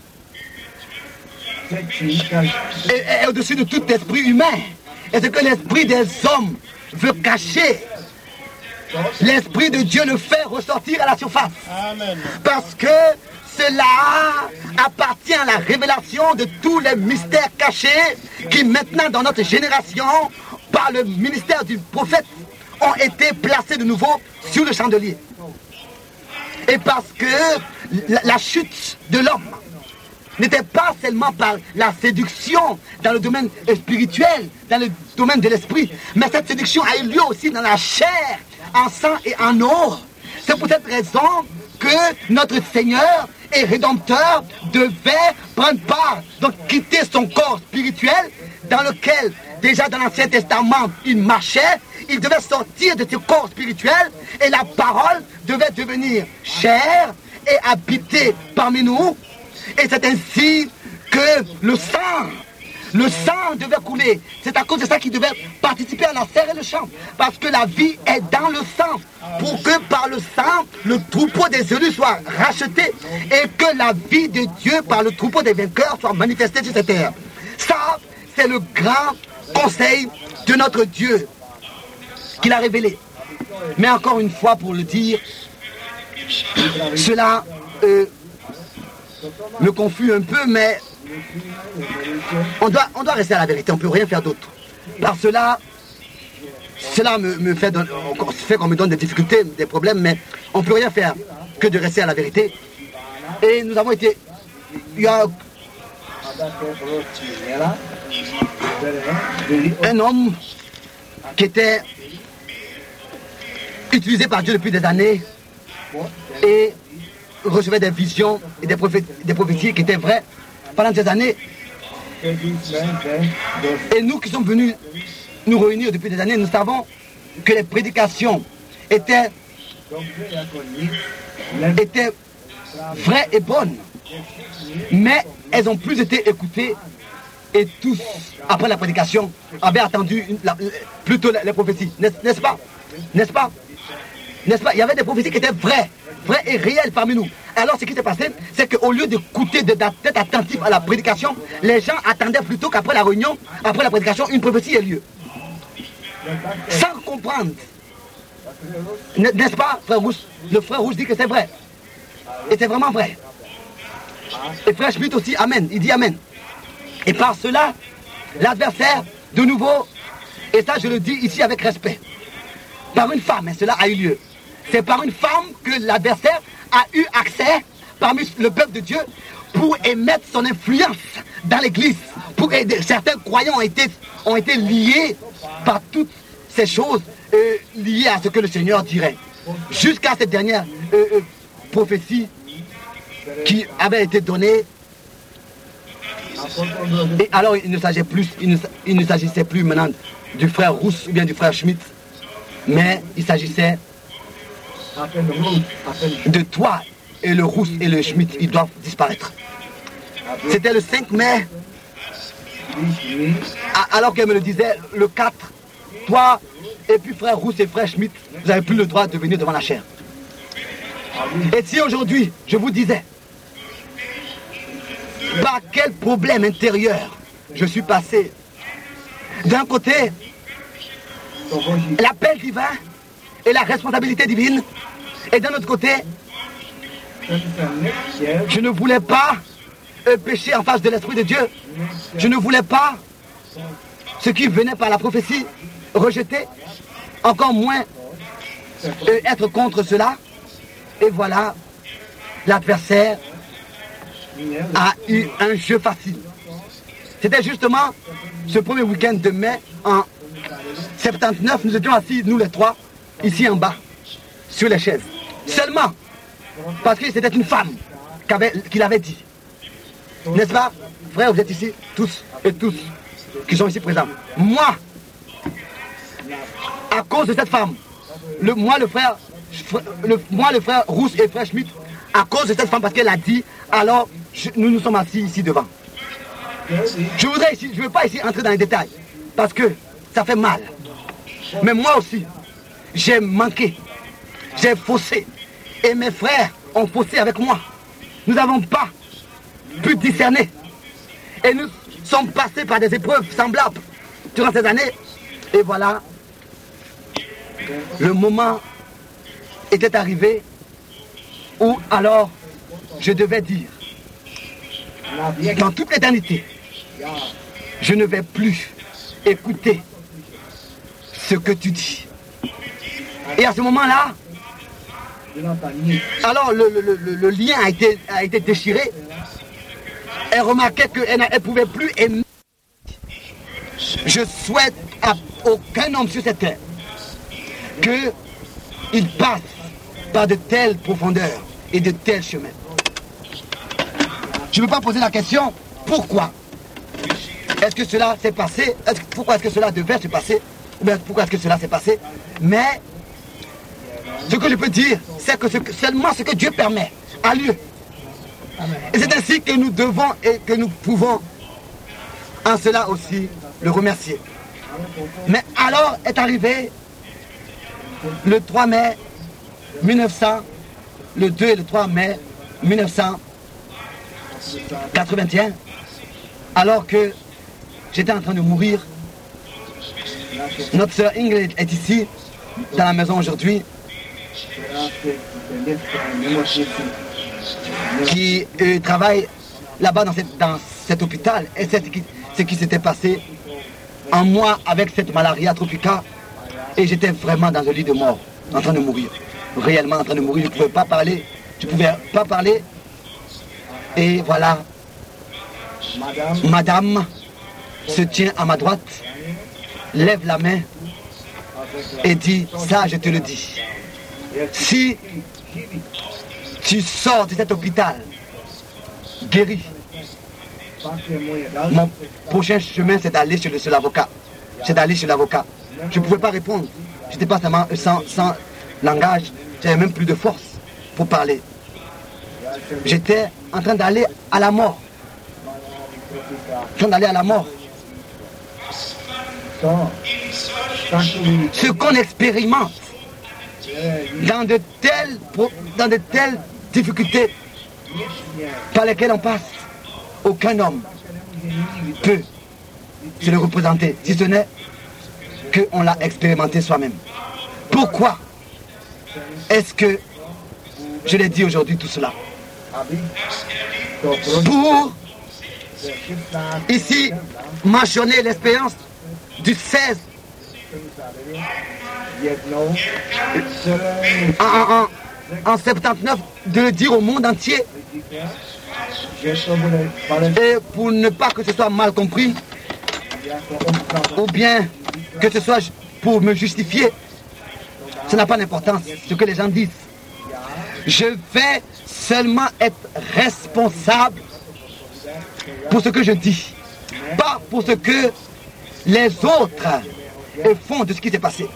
est, est au-dessus de tout esprit humain. Et ce que l'esprit des hommes veut cacher, l'Esprit de Dieu le fait ressortir à la surface. Amen. Parce que cela appartient à la révélation de tous les mystères cachés qui maintenant dans notre génération, par le ministère du prophète, ont été placés de nouveau sur le chandelier. Et parce que la, la chute de l'homme n'était pas seulement par la séduction dans le domaine spirituel, dans le domaine de l'esprit, mais cette séduction a eu lieu aussi dans la chair, en sang et en eau. C'est pour cette raison que notre Seigneur et Rédempteur devait prendre part, donc quitter son corps spirituel dans lequel, déjà dans l'Ancien Testament, il marchait. Il devait sortir de ce corps spirituel et la parole devait devenir chair et habiter parmi nous. Et c'est ainsi que le sang, le sang devait couler. C'est à cause de ça qu'il devait participer à la serre et le chant. Parce que la vie est dans le sang. Pour que par le sang, le troupeau des élus soit racheté. Et que la vie de Dieu par le troupeau des vainqueurs soit manifestée sur cette terre. Ça, c'est le grand conseil de notre Dieu qu'il a révélé. Mais encore une fois, pour le dire, cela euh, me confuse un peu, mais on doit, on doit rester à la vérité, on ne peut rien faire d'autre. Par cela, cela me, me fait, fait qu'on me donne des difficultés, des problèmes, mais on ne peut rien faire que de rester à la vérité. Et nous avons été... Il y a un homme qui était utilisé par Dieu depuis des années et recevait des visions et des, prophé des prophéties qui étaient vraies pendant ces années. Et nous qui sommes venus nous réunir depuis des années, nous savons que les prédications étaient, étaient vraies et bonnes, mais elles ont plus été écoutées et tous, après la prédication, avaient attendu une, la, plutôt les, les prophéties, n'est-ce pas? N'est-ce pas? N'est-ce pas? Il y avait des prophéties qui étaient vraies, vraies et réelles parmi nous. Alors ce qui s'est passé, c'est qu'au lieu d'écouter, d'être attentif à la prédication, les gens attendaient plutôt qu'après la réunion, après la prédication, une prophétie ait lieu. Sans comprendre. N'est-ce pas, frère Rouge? Le frère Rouge dit que c'est vrai. Et c'est vraiment vrai. Et frère Schmitt aussi, amen. Il dit amen. Et par cela, l'adversaire, de nouveau, et ça je le dis ici avec respect, par une femme, et cela a eu lieu. C'est par une femme que l'adversaire a eu accès parmi le peuple de Dieu pour émettre son influence dans l'église. Pour aider. Certains croyants ont été, ont été liés par toutes ces choses euh, liées à ce que le Seigneur dirait. Jusqu'à cette dernière euh, euh, prophétie qui avait été donnée. Et alors il ne s'agissait plus, il ne, il ne s'agissait plus maintenant du frère Rousse ou bien du frère Schmitt, mais il s'agissait de toi. Et le Rousse et le Schmitt, ils doivent disparaître. C'était le cinq mai, alors qu'elle me le disait, le quatre, toi et puis frère Rousse et frère Schmitt, vous n'avez plus le droit de venir devant la chair. Et si aujourd'hui, je vous disais, par quel problème intérieur je suis passé, d'un côté, l'appel divin et la responsabilité divine, et d'un autre côté, je ne voulais pas euh, pécher en face de l'Esprit de Dieu. Je ne voulais pas ce qui venait par la prophétie rejeter, encore moins euh, être contre cela. Et voilà, l'adversaire a eu un jeu facile. C'était justement ce premier week-end de mai en soixante-dix-neuf, nous étions assis, nous les trois, ici en bas, sur les chaises. Seulement parce que c'était une femme qu'avait, qu'il avait dit. N'est-ce pas? Frères, vous êtes ici, tous et tous qui sont ici présents. Moi, à cause de cette femme, le, moi, le frère, le, moi, le frère Rousse et le frère Schmitt, à cause de cette femme, parce qu'elle a dit, alors je, nous nous sommes assis ici devant. Je voudrais ici, je ne veux pas ici entrer dans les détails, parce que ça fait mal. Mais moi aussi, j'ai manqué, j'ai faussé, et mes frères ont faussé avec moi. Nous n'avons pas pu discerner, et nous sommes passés par des épreuves semblables durant ces années, et voilà, le moment était arrivé où alors je devais dire, dans toute l'éternité, je ne vais plus écouter ce que tu dis. Et à ce moment-là, alors le, le, le, le lien a été, a été déchiré. Elle remarquait qu'elle ne pouvait plus aimer. Je souhaite à aucun homme sur cette terre qu'il passe par de telles profondeurs et de tels chemins. Je ne veux pas poser la question, pourquoi est-ce que cela s'est passé? Est-ce, pourquoi est-ce que cela devait se passer? Ou bien pourquoi est-ce que cela s'est passé? Mais ce que je peux dire, c'est que ce, seulement ce que Dieu permet a lieu. Et c'est ainsi que nous devons et que nous pouvons en cela aussi le remercier. Mais alors est arrivé le trois mai mille neuf cents, le deux et le trois mai mille neuf cent quatre-vingt-un, alors que j'étais en train de mourir. Notre sœur Ingrid est ici, dans la maison aujourd'hui, qui euh, travaille là-bas dans, cette, dans cet hôpital. Et c'est ce qui, ce qui s'était passé en moi avec cette malaria tropica. Et j'étais vraiment dans le lit de mort, en train de mourir. Réellement en train de mourir, je ne pouvais pas parler. Je ne pouvais pas parler. Et voilà, Madame, Madame se tient à ma droite, lève la main et dit, ça je te le dis. Si tu sors de cet hôpital guéri, mon prochain chemin c'est d'aller chez, chez l'avocat. C'est d'aller chez l'avocat. Je ne pouvais pas répondre. Je n'étais pas seulement sans, sans langage, j'avais même plus de force pour parler. J'étais en train d'aller à la mort. En train d'aller à la mort. Ce qu'on expérimente dans de telles, dans de telles difficultés par lesquelles on passe, aucun homme peut se le représenter, si ce n'est qu'on l'a expérimenté soi-même. Pourquoi est-ce que je l'ai dit aujourd'hui tout cela? Pour ici mentionner l'expérience du seize en, en, en soixante-dix-neuf, de le dire au monde entier, et pour ne pas que ce soit mal compris ou bien que ce soit pour me justifier, ça n'a pas d'importance ce que les gens disent. Je vais seulement être responsable pour ce que je dis, pas pour ce que les autres font de ce qui s'est passé.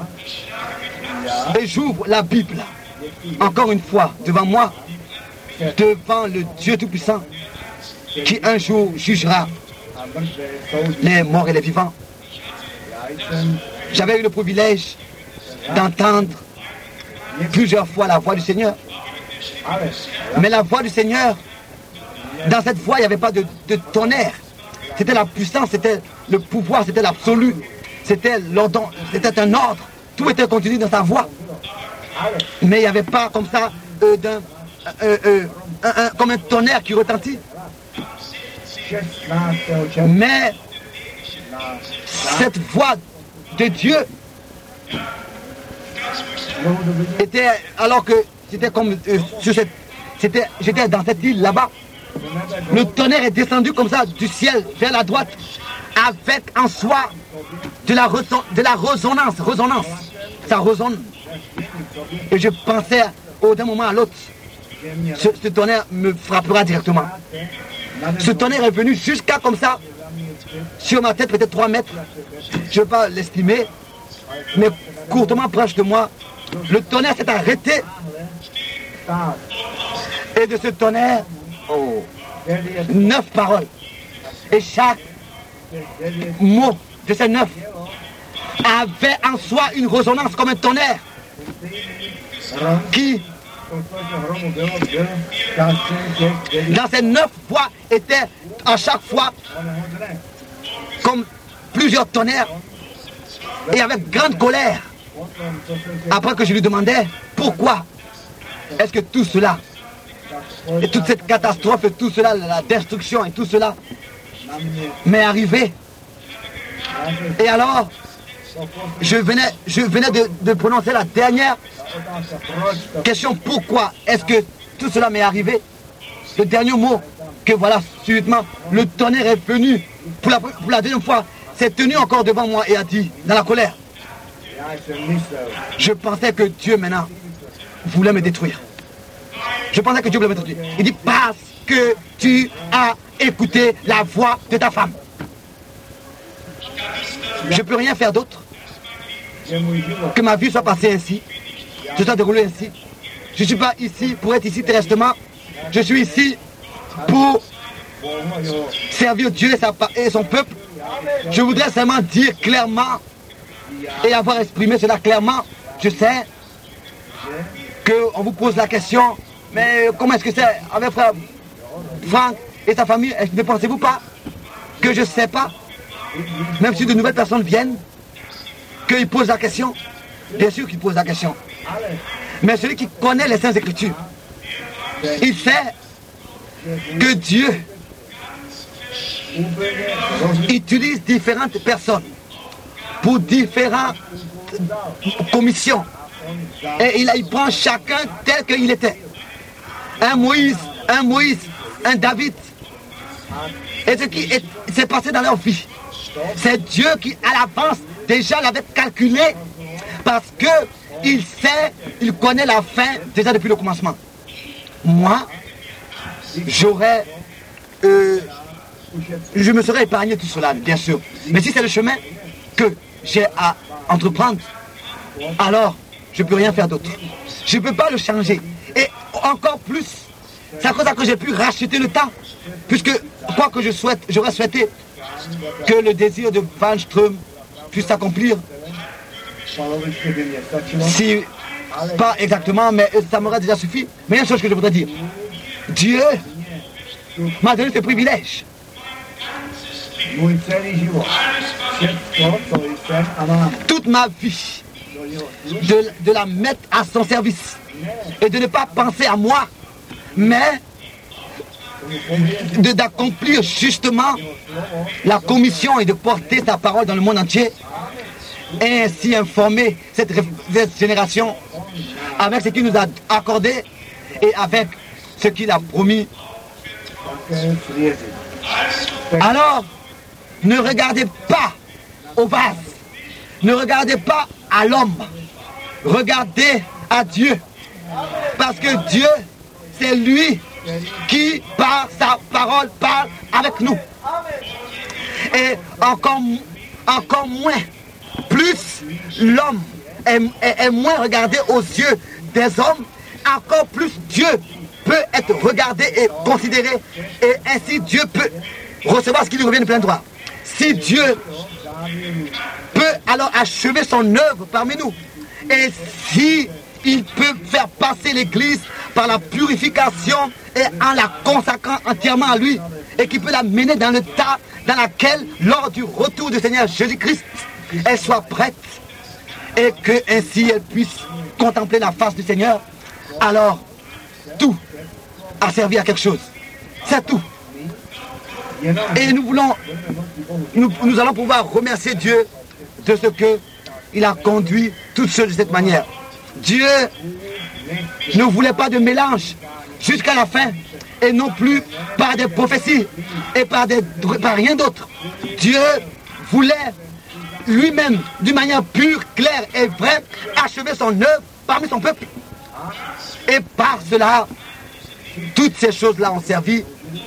Et j'ouvre la Bible, encore une fois, devant moi, devant le Dieu Tout-Puissant, qui un jour jugera les morts et les vivants. J'avais eu le privilège d'entendre plusieurs fois la voix du Seigneur. Mais la voix du Seigneur, dans cette voix, il n'y avait pas de, de tonnerre. C'était la puissance, c'était le pouvoir, c'était l'absolu. C'était l'ordre, c'était un ordre. Tout était contenu dans sa voix. Mais il n'y avait pas comme ça, euh, d'un, euh, euh, un, un, comme un tonnerre qui retentit. Mais cette voix de Dieu était, alors que c'était comme euh, sur cette, c'était, j'étais dans cette île là-bas, le tonnerre est descendu comme ça du ciel vers la droite, avec en soi de la, de la résonance, résonance, ça résonne. Et je pensais d'un moment à l'autre ce, ce tonnerre me frappera directement. Ce tonnerre est venu jusqu'à comme ça, sur ma tête, peut-être trois mètres. Je ne veux pas l'estimer, mais courtement proche de moi, le tonnerre s'est arrêté. Et de ce tonnerre, oh, neuf paroles. Et chaque mot de ces neuf avait en soi une résonance comme un tonnerre qui, dans ces neuf voix, était à chaque fois comme plusieurs tonnerres et avec grande colère. Après que je lui demandais pourquoi est-ce que tout cela, et toute cette catastrophe, et tout cela, la destruction et tout cela m'est arrivé. Et alors, je venais, je venais de, de prononcer la dernière question, pourquoi est-ce que tout cela m'est arrivé? Le dernier mot, que voilà, subitement, le tonnerre est venu, pour la, pour la deuxième fois, s'est tenu encore devant moi et a dit, dans la colère, je pensais que Dieu maintenant voulait me détruire. Je pensais que Dieu voulait me détruire. Il dit, parce que tu as écouté la voix de ta femme. Je ne peux rien faire d'autre que ma vie soit passée ainsi, je sois déroulé ainsi. Je ne suis pas ici pour être ici terresтрement. Je suis ici pour servir Dieu et son peuple. Je voudrais seulement dire clairement et avoir exprimé cela clairement. Je sais qu'on vous pose la question, mais comment est-ce que c'est avec frère Franck et sa famille? Ne pensez-vous pas que je ne sais pas? Même si de nouvelles personnes viennent, qu'ils posent la question, bien sûr qu'ils posent la question. Mais celui qui connaît les Saintes Écritures, il sait que Dieu utilise différentes personnes pour différentes commissions. Et il, il prend chacun tel qu'il était. Un Moïse, un Moïse, un David. Et ce qui s'est passé dans leur vie, c'est Dieu qui, à l'avance, déjà l'avait calculé, parce que il sait, il connaît la fin déjà depuis le commencement. Moi, j'aurais, euh, je me serais épargné tout cela, bien sûr. Mais si c'est le chemin que j'ai à entreprendre, alors je ne peux rien faire d'autre. Je ne peux pas le changer. Et encore plus, c'est à cause de ça que j'ai pu racheter le temps, puisque quoi que je souhaite, j'aurais souhaité que le désir de Van Ström puisse s'accomplir. Si, pas exactement, mais ça m'aurait déjà suffi. Mais il y a une chose que je voudrais dire. Dieu m'a donné ce privilège. Toute ma vie, de, de la mettre à son service et de ne pas penser à moi, mais d'accomplir justement la commission et de porter sa parole dans le monde entier et ainsi informer cette, cette génération avec ce qu'il nous a accordé et avec ce qu'il a promis. Alors, ne regardez pas au vase, ne regardez pas à l'homme, regardez à Dieu, parce que Dieu, c'est lui qui, par sa parole, parle avec nous. Et encore, encore moins, plus l'homme est, est, est moins regardé aux yeux des hommes, encore plus Dieu peut être regardé et considéré, et ainsi Dieu peut recevoir ce qui lui revient de plein droit. Si Dieu peut alors achever son œuvre parmi nous, et si il peut faire passer l'Église par la purification et en la consacrant entièrement à lui, et qui peut la mener dans le tas dans lequel, lors du retour du Seigneur Jésus-Christ, elle soit prête et que ainsi elle puisse contempler la face du Seigneur, alors tout a servi à quelque chose. C'est tout. Et nous voulons, nous, nous allons pouvoir remercier Dieu de ce que il a conduit toutes choses de cette manière. Dieu ne voulait pas de mélange jusqu'à la fin, et non plus par des prophéties et par, des, par rien d'autre. Dieu voulait lui-même, d'une manière pure, claire et vraie, achever son œuvre parmi son peuple. Et par cela, Toutes ces choses-là ont servi.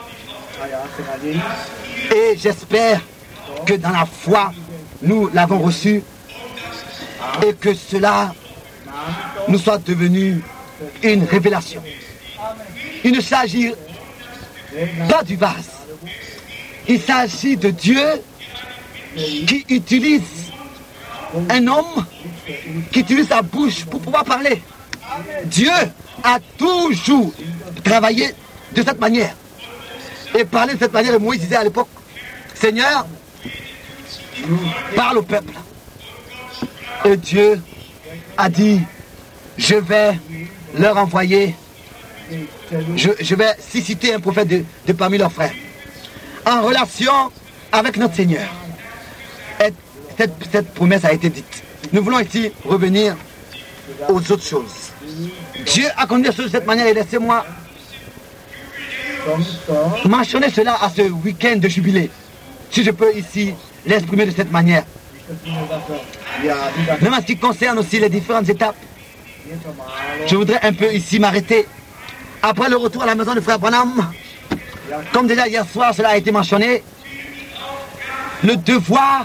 Et j'espère que dans la foi, nous l'avons reçu et que cela nous soit devenu une révélation. Il ne s'agit pas du vase. Il s'agit de Dieu qui utilise un homme, qui utilise sa bouche pour pouvoir parler. Dieu a toujours travaillé de cette manière et parlé de cette manière. Et Moïse disait à l'époque, Seigneur, parle au peuple. Et Dieu a dit, je vais leur envoyer, je, je vais susciter un prophète de, de parmi leurs frères, en relation avec notre Seigneur. Et cette, cette promesse a été dite. Nous voulons ici revenir aux autres choses. Dieu a conduit les choses de cette manière et laissez-moi mentionner cela à ce week-end de jubilé. Si je peux ici l'exprimer de cette manière. Même en ce qui concerne aussi les différentes étapes, je voudrais un peu ici m'arrêter. Après le retour à la maison de Frère Branham, comme déjà hier soir cela a été mentionné, le devoir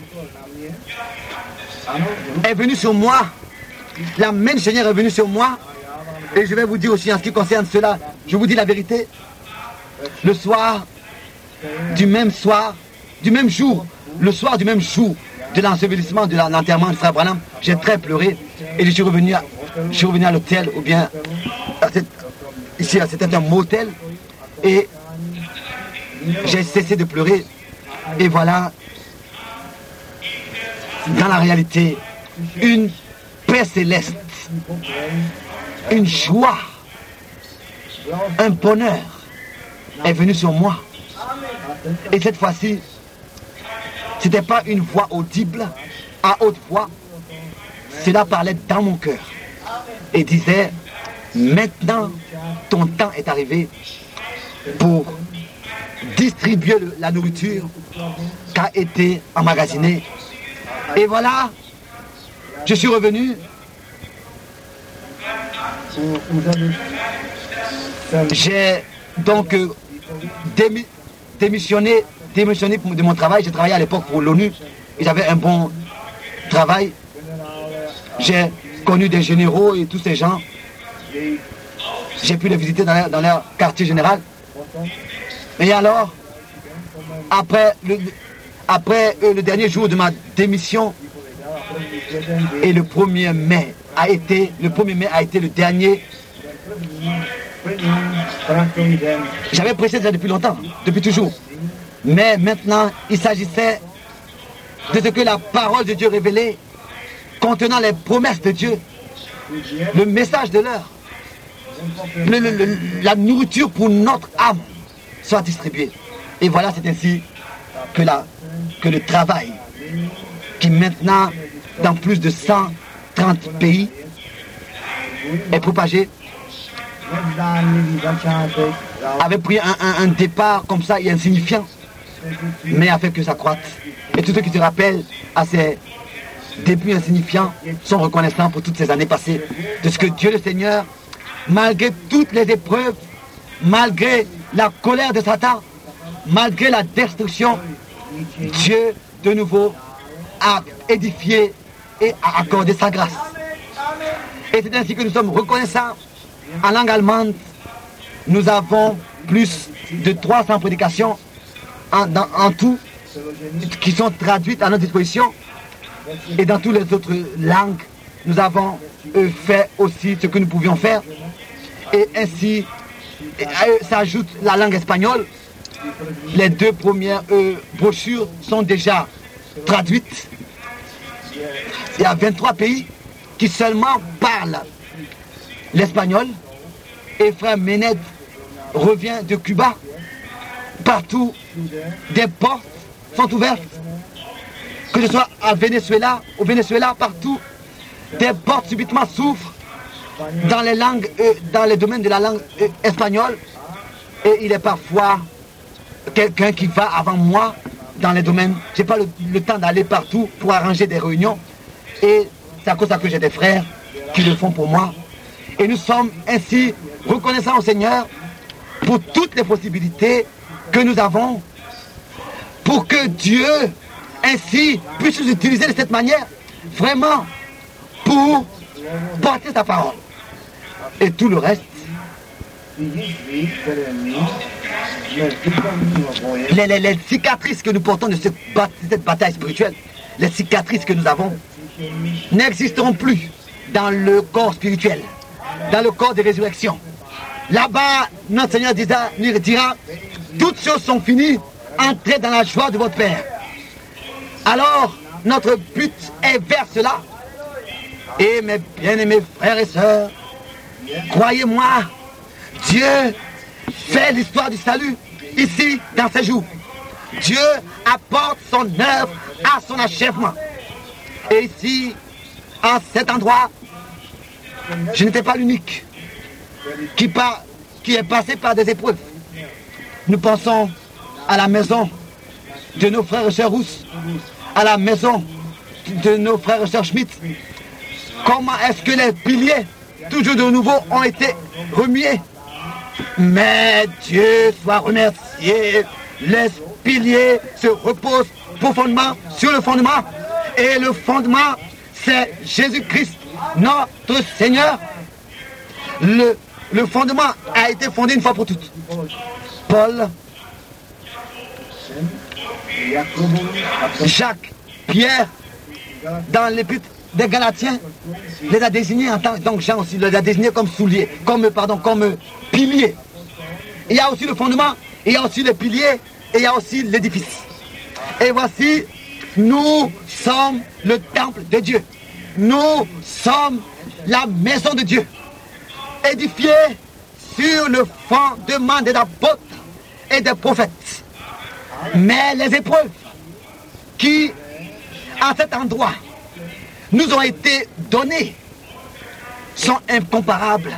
est venu sur moi, la main du Seigneur est venue sur moi, et je vais vous dire aussi en ce qui concerne cela, je vous dis la vérité, le soir, du même soir, du même jour, le soir du même jour de l'ensevelissement, de l'enterrement de Frère Branham, j'ai très pleuré et je suis revenu à, je suis revenu à l'hôtel ou bien à cette, ici c'était un motel et j'ai cessé de pleurer et voilà dans la réalité une paix céleste, une joie, un bonheur est venu sur moi et cette fois-ci c'était pas une voix audible, à haute voix. Cela parlait dans mon cœur. Et disait, maintenant, ton temps est arrivé pour distribuer le, la nourriture qui a été emmagasinée. Et voilà, je suis revenu. J'ai donc euh, démi démissionné démissionné de mon travail. J'ai travaillé à l'époque pour l'ONU et j'avais un bon travail. J'ai connu des généraux et tous ces gens. J'ai pu les visiter dans leur, dans leur quartier général. Et alors, après le, après euh, le dernier jour de ma démission, et le premier mai a été, le premier mai a été le dernier. J'avais prêché ça depuis longtemps, depuis toujours. Mais maintenant, il s'agissait de ce que la parole de Dieu révélée, contenant les promesses de Dieu, le message de l'heure, le, le, le, la nourriture pour notre âme soit distribuée. Et voilà, c'est ainsi que, la, que le travail, qui maintenant, dans plus de cent trente pays, est propagé, avait pris un, un, un départ comme ça et insignifiant, mais a fait que ça croît. Et tous ceux qui se rappellent à ces débuts insignifiants sont reconnaissants pour toutes ces années passées de ce que Dieu le Seigneur, malgré toutes les épreuves, malgré la colère de Satan, malgré la destruction, Dieu de nouveau a édifié et a accordé sa grâce. Et c'est ainsi que nous sommes reconnaissants. En langue allemande, nous avons plus de trois cents prédications en, dans, en tout qui sont traduites à notre disposition. Et dans toutes les autres langues, nous avons euh, fait aussi ce que nous pouvions faire. Et ainsi, euh, s'ajoute la langue espagnole. Les deux premières euh, brochures sont déjà traduites. Il y a vingt-trois pays qui seulement parlent l'espagnol. Et frère Méned revient de Cuba. Partout, des portes sont ouvertes. Que ce soit à Venezuela, au Venezuela, partout, des portes subitement s'ouvrent dans les langues, euh, dans les domaines de la langue euh, espagnole. Et il est parfois quelqu'un qui va avant moi dans les domaines. Je n'ai pas le, le temps d'aller partout pour arranger des réunions. Et c'est à cause de ça que j'ai des frères qui le font pour moi. Et nous sommes ainsi reconnaissants au Seigneur pour toutes les possibilités que nous avons, pour que Dieu ainsi puisse nous utiliser de cette manière, vraiment, pour porter sa parole. Et tout le reste, les, les, les cicatrices que nous portons de, ce, de cette bataille spirituelle, les cicatrices que nous avons, n'existeront plus dans le corps spirituel, dans le corps de résurrection. Là-bas, notre Seigneur dira, nous dira, toutes choses sont finies, entrez dans la joie de votre Père. Alors, notre but est vers cela. Et mes bien-aimés frères et sœurs, croyez-moi, Dieu fait l'histoire du salut ici, dans ces jours. Dieu apporte son œuvre à son achèvement. Et ici, à cet endroit, je n'étais pas l'unique qui, par, qui est passé par des épreuves. Nous pensons à la maison de nos frères et sœurs Rousse, à la maison de nos frères et sœurs Schmitt. Comment est-ce que les piliers, toujours de nouveau, ont été remués? Mais Dieu soit remercié. Les piliers se reposent profondément sur le fondement. Et le fondement, c'est Jésus-Christ, notre Seigneur. Le, le fondement a été fondé une fois pour toutes. Paul, Jacques, Pierre, dans l'épître des Galatiens, les a désignés en tant, donc Jean aussi les a désignés comme souliers, comme, pardon, comme piliers. Il y a aussi le fondement, il y a aussi les piliers, et il y a aussi l'édifice. Et voici, nous sommes le temple de Dieu. Nous sommes la maison de Dieu, édifiée sur le fondement des apôtres et des prophètes. Mais les épreuves qui, à cet endroit, nous ont été données sont incomparables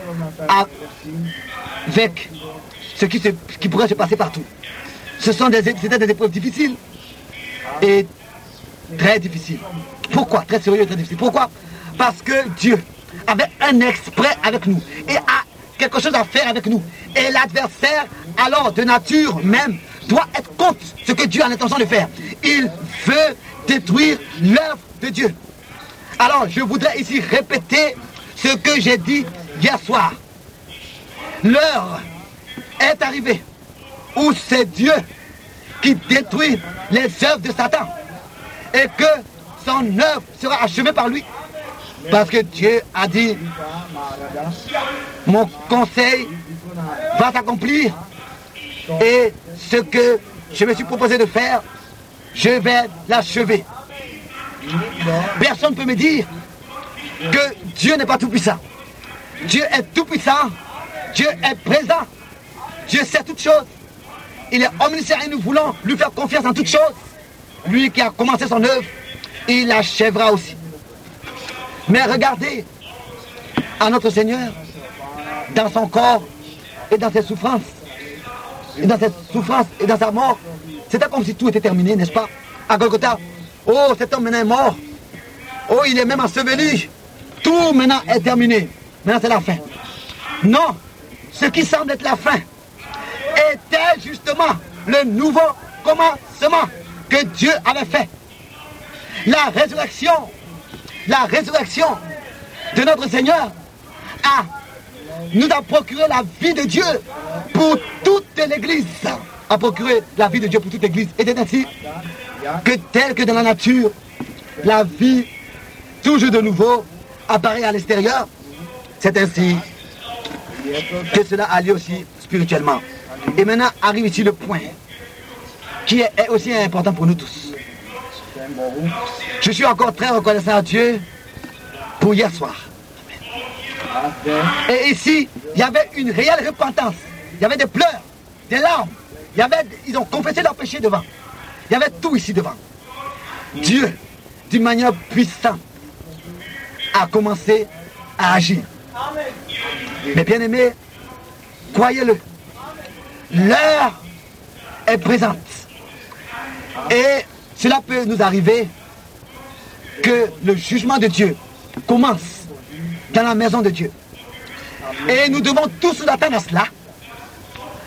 avec ce qui, se, qui pourrait se passer partout. Ce sont des, c'était des épreuves difficiles et très difficiles. Pourquoi? Très sérieux et très difficile. Pourquoi? Parce que Dieu avait un exprès avec nous et a quelque chose à faire avec nous. Et l'adversaire, alors de nature même, doit être contre ce que Dieu a l'intention de faire. Il veut détruire l'œuvre de Dieu. Alors, je voudrais ici répéter ce que j'ai dit hier soir. L'heure est arrivée où c'est Dieu qui détruit les œuvres de Satan et que son œuvre sera achevée par lui. Parce que Dieu a dit, mon conseil va s'accomplir et ce que je me suis proposé de faire, je vais l'achever. Personne ne peut me dire que Dieu n'est pas tout puissant. Dieu est tout puissant. Dieu est présent. Dieu sait toutes choses. Il est omniscient et nous voulons lui faire confiance en toutes choses. Lui qui a commencé son œuvre, il l'achèvera aussi. Mais regardez à notre Seigneur dans son corps et dans ses souffrances. Et dans cette souffrance et dans sa mort, c'était comme si tout était terminé, n'est-ce pas? À Golgotha, oh, cet homme maintenant est mort. Oh, il est même enseveli. Tout maintenant est terminé. Maintenant, c'est la fin. Non, ce qui semble être la fin était justement le nouveau commencement que Dieu avait fait. La résurrection, la résurrection de notre Seigneur a, nous a procuré la vie de Dieu pour toute l'Église. A procuré la vie de Dieu pour toute l'Église. Et c'est ainsi que tel que dans la nature, la vie, toujours de nouveau, apparaît à l'extérieur, c'est ainsi que cela a lieu aussi spirituellement. Et maintenant arrive ici le point qui est aussi important pour nous tous. Je suis encore très reconnaissant à Dieu pour hier soir. Et ici, il y avait une réelle repentance. Il y avait des pleurs, des larmes. Il y avait, ils ont confessé leurs péchés devant. Il y avait tout ici devant. Dieu, d'une manière puissante, a commencé à agir. Mais bien aimés, croyez-le, l'heure est présente. Et cela peut nous arriver que le jugement de Dieu commence dans la maison de Dieu. Et nous devons tous nous attendre à cela.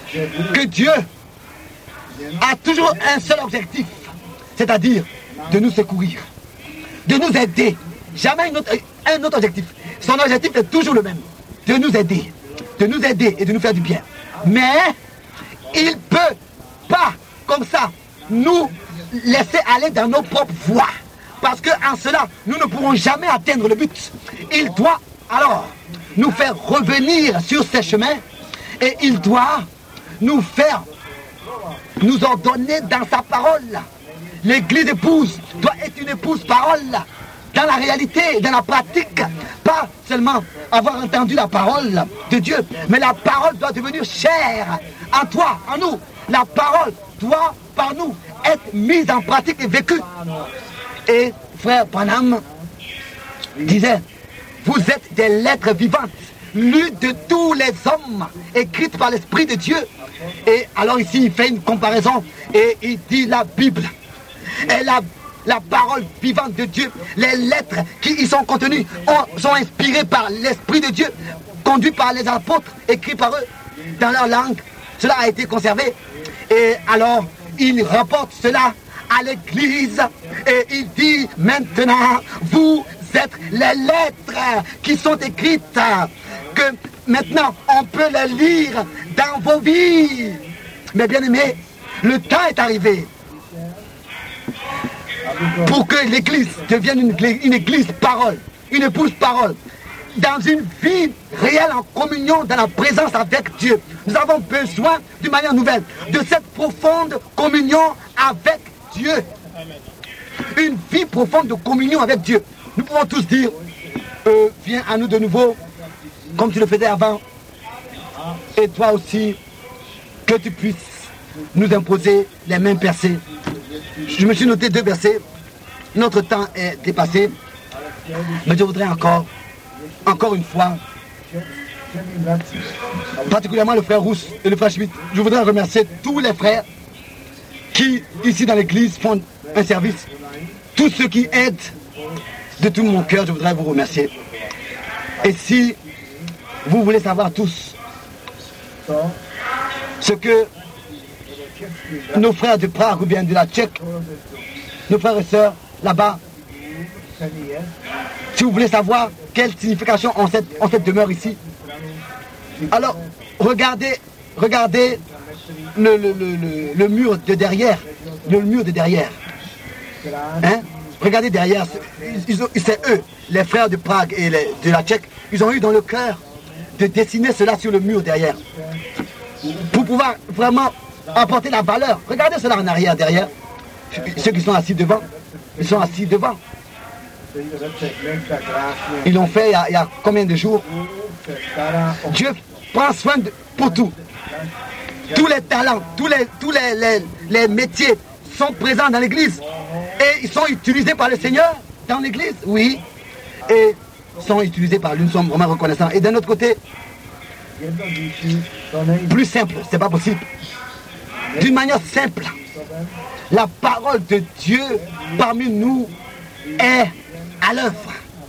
que Dieu a toujours un seul objectif, c'est-à-dire de nous secourir, de nous aider. Jamais une autre, un autre objectif. Son objectif est toujours le même, de nous aider, de nous aider et de nous faire du bien. Mais il ne peut pas, comme ça, nous laisser aller dans nos propres voies. Parce qu'en cela, nous ne pourrons jamais atteindre le but. Il doit alors nous faire revenir sur ces chemins et il doit nous faire, nous ordonner dans sa parole. L'église épouse doit être une épouse parole dans la réalité, dans la pratique. Pas seulement avoir entendu la parole de Dieu, mais la parole doit devenir chère en toi, en nous. La parole doit par nous être mise en pratique et vécue. Et frère Branham disait, vous êtes des lettres vivantes, lues de tous les hommes, écrites par l'Esprit de Dieu. Et alors ici, il fait une comparaison et il dit la Bible est la, la parole vivante de Dieu. Les lettres qui y sont contenues ont, sont inspirées par l'Esprit de Dieu, conduites par les apôtres, écrits par eux dans leur langue. Cela a été conservé. Et alors, il rapporte cela à l'Église et il dit maintenant, vous êtes les lettres qui sont écrites, que maintenant on peut les lire dans vos vies. Mais bien aimés, le temps est arrivé pour que l'Église devienne une, une Église parole, une épouse parole, dans une vie réelle en communion, dans la présence avec Dieu. Nous avons besoin d'une manière nouvelle de cette profonde communion avec Dieu. Une vie profonde de communion avec Dieu. Nous pouvons tous dire, euh, viens à nous de nouveau, comme tu le faisais avant, et toi aussi, que tu puisses nous imposer les mains percées. Je me suis noté deux versets. Notre temps est dépassé, mais je voudrais encore, encore une fois, particulièrement le frère Rousse et le frère Schmitt, je voudrais remercier tous les frères qui, ici dans l'église, font un service. Tous ceux qui aident, de tout mon cœur, je voudrais vous remercier. Et si vous voulez savoir tous ce que nos frères de Prague ou bien de la Tchèque, nos frères et sœurs là-bas, si vous voulez savoir quelle signification ont cette, ont cette demeure ici, alors regardez, regardez le, le, le, le, le mur de derrière, le mur de derrière. Hein? Regardez derrière, c'est eux, les frères de Prague et les, de la Tchèque, ils ont eu dans le cœur de dessiner cela sur le mur derrière, pour pouvoir vraiment apporter la valeur. Regardez cela en arrière, derrière. Ceux qui sont assis devant, ils sont assis devant. Ils l'ont fait il y, a, il y a combien de jours? Dieu prend soin de, pour tout. Tous les talents, tous les, tous les, les, les métiers sont présents dans l'église. Et ils sont utilisés par le Seigneur dans l'église, oui. Et sont utilisés par lui, nous sommes vraiment reconnaissants. Et d'un autre côté, plus simple, c'est pas possible. D'une manière simple, la parole de Dieu parmi nous est à l'œuvre.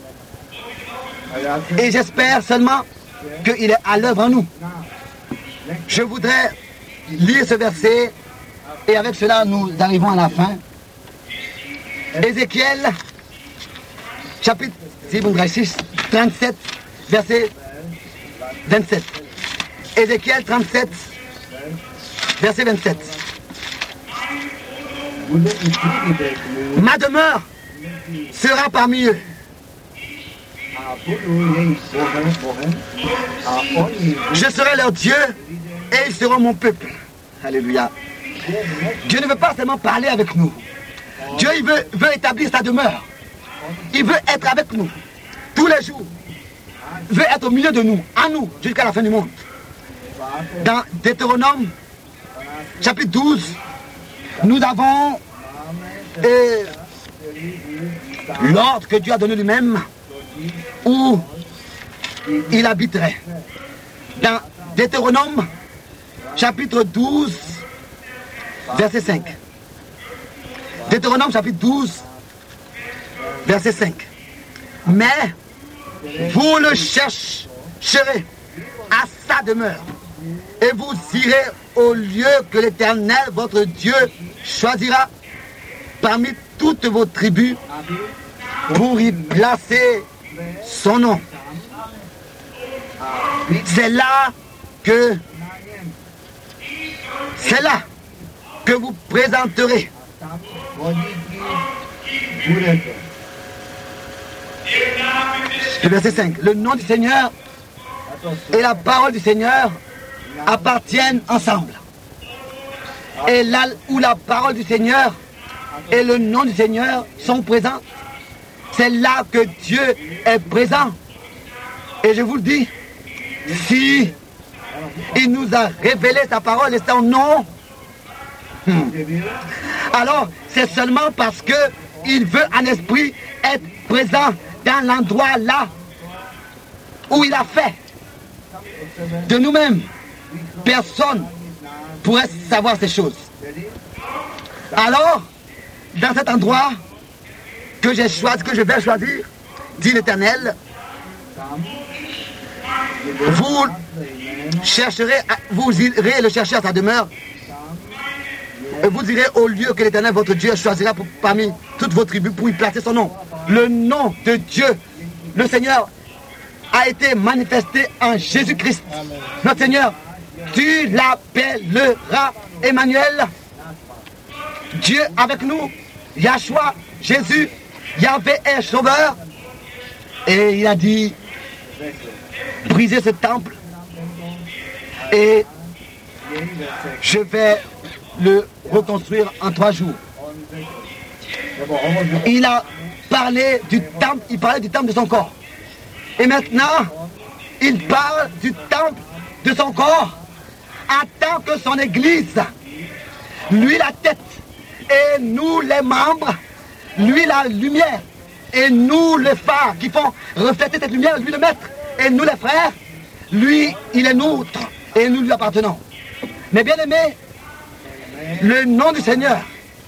Et j'espère seulement qu'il est à l'œuvre en nous. Je voudrais lire ce verset et avec cela nous arrivons à la fin. Ézéchiel, chapitre trente-sept, verset vingt-sept. Ézéchiel trente-sept, verset vingt-sept. Ma demeure sera parmi eux. Je serai leur Dieu et ils seront mon peuple. Alléluia. Dieu ne veut pas seulement parler avec nous. Dieu il veut, veut établir sa demeure. Il veut être avec nous tous les jours. Il veut être au milieu de nous, en nous, jusqu'à la fin du monde. Dans Deutéronome, chapitre douze, nous avons euh, l'ordre que Dieu a donné lui-même où il habiterait. Dans Deutéronome, chapitre douze, verset cinq. Deutéronome, chapitre douze, verset cinq. Mais vous le chercherez à sa demeure. et vous irez au lieu que l'Éternel, votre Dieu, choisira parmi toutes vos tribus pour y placer son nom. C'est là que c'est là que vous présenterez le verset cinq. Le nom du Seigneur et la parole du Seigneur appartiennent ensemble. Et là où la parole du Seigneur et le nom du Seigneur sont présents, c'est là que Dieu est présent. Et je vous le dis, si il nous a révélé sa parole et son nom, hmm, alors c'est seulement parce que il veut en esprit être présent dans l'endroit là où il a fait. De nous-mêmes, personne ne pourrait savoir ces choses. Alors, dans cet endroit que j'ai choisi, que je vais choisir, dit l'Éternel, vous chercherez, vous irez le chercher à sa demeure, et vous irez au lieu que l'Éternel, votre Dieu, choisira pour, parmi toutes vos tribus pour y placer son nom. Le nom de Dieu, le Seigneur, a été manifesté en Jésus-Christ. Notre Seigneur, tu l'appelleras Emmanuel, Dieu avec nous, Yahshua, Jésus, Yahvé est sauveur. Et il a dit, brisez ce temple et je vais le reconstruire en trois jours. Il a parlé du temple, il parlait du temple de son corps. Et maintenant, il parle du temple de son corps en tant que son église. Lui la tête et nous les membres, lui la lumière et nous les phares qui font refléter cette lumière, lui le maître et nous les frères, lui il est nôtre et nous lui appartenons. Mais bien aimé, le nom du Seigneur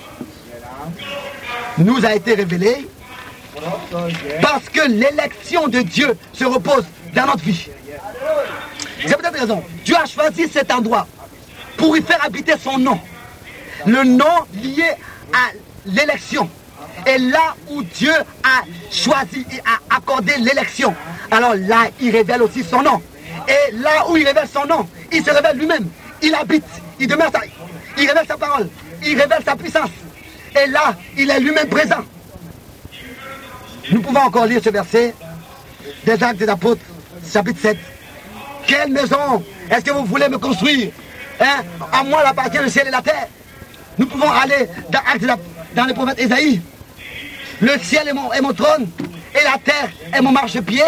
nous a été révélé parce que l'élection de Dieu se repose dans notre vie. C'est peut-être raison. Dieu a choisi cet endroit pour y faire habiter son nom. Le nom lié à l'élection. Et là où Dieu a choisi et a accordé l'élection, alors là, il révèle aussi son nom. Et là où il révèle son nom, il se révèle lui-même. Il habite, il demeure, sa, il révèle sa parole, il révèle sa puissance. Et là, il est lui-même présent. Nous pouvons encore lire ce verset des Actes des Apôtres, chapitre sept. Quelle maison est-ce que vous voulez me construire, hein? À moi l'appartient le ciel et la terre. Nous pouvons aller dans, Actes des Apôtres, dans le prophète Ésaïe. Le ciel est mon, est mon trône et la terre est mon marchepied.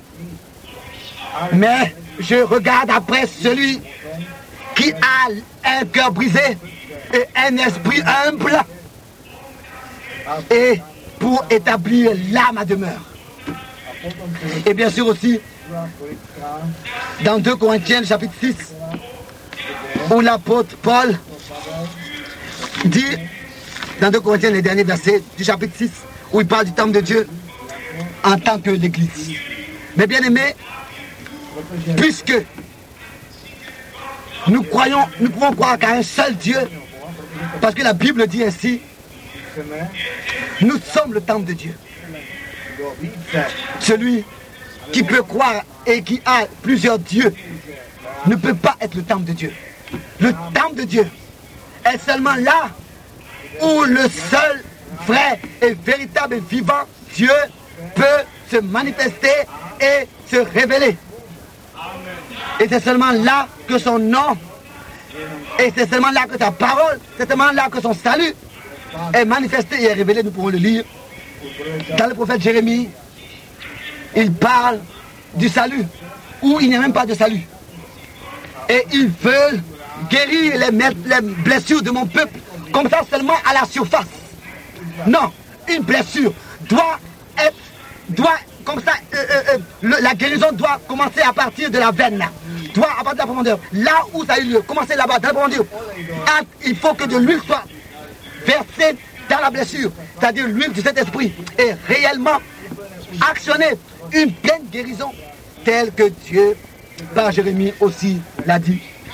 Mais je regarde après celui qui a un cœur brisé et un esprit humble, et pour établir là ma demeure. Et bien sûr aussi, dans deux Corinthiens, chapitre six, où l'apôtre Paul dit, dans deux Corinthiens, les derniers versets du chapitre six, où il parle du temple de Dieu en tant que l'Église. Mais bien aimé, puisque nous croyons, nous pouvons croire qu'à un seul Dieu, parce que la Bible dit ainsi, nous sommes le temple de Dieu. Celui qui peut croire et qui a plusieurs dieux ne peut pas être le temple de Dieu. Le temple de Dieu est seulement là où le seul vrai et véritable et vivant Dieu peut se manifester et se révéler. Et c'est seulement là que son nom, et c'est seulement là que sa parole, c'est seulement là que son salut est manifesté et est révélé. Nous pourrons le lire dans le prophète Jérémie. Il parle du salut, où il n'y a même pas de salut. Et il veut guérir les, les blessures de mon peuple, comme ça seulement à la surface. Non, une blessure doit être, doit, comme ça, euh, euh, le, la guérison doit commencer à partir de la veine, là. Doit à partir de la profondeur. Là où ça a eu lieu, commencer là-bas, dans la profondeur. Il faut que de l'huile soit versée dans la blessure, c'est-à-dire l'huile de cet esprit, et réellement actionner une pleine guérison, telle que Dieu, par Jérémie aussi, l'a dit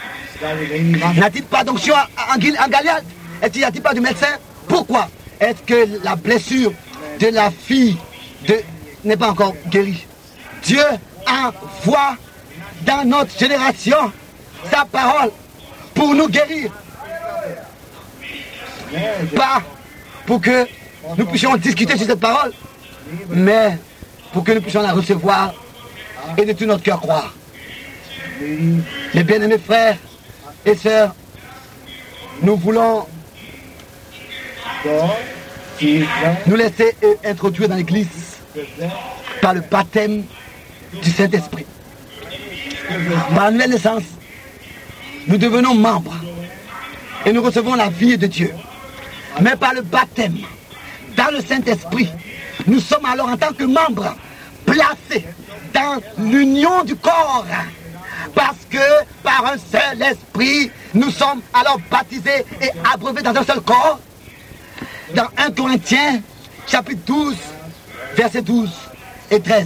N'a-t-il pas d'onction en, en Galilée? Est-ce qu'il n'y a-t-il pas de médecin? Pourquoi est-ce que la blessure de la fille de... n'est pas encore guérie? Dieu envoie dans notre génération sa parole pour nous guérir. Pas pour que nous puissions discuter sur cette parole, mais pour que nous puissions la recevoir et de tout notre cœur croire. Les bien-aimés frères et sœurs, nous voulons nous laisser introduire dans l'Église par le baptême du Saint-Esprit. Par la nouvelle naissance, nous devenons membres et nous recevons la vie de Dieu. Mais par le baptême dans le Saint-Esprit, nous sommes alors en tant que membres placés dans l'union du corps. Parce que par un seul esprit, nous sommes alors baptisés et abreuvés dans un seul corps. Dans un Corinthiens, chapitre douze, versets douze et treize.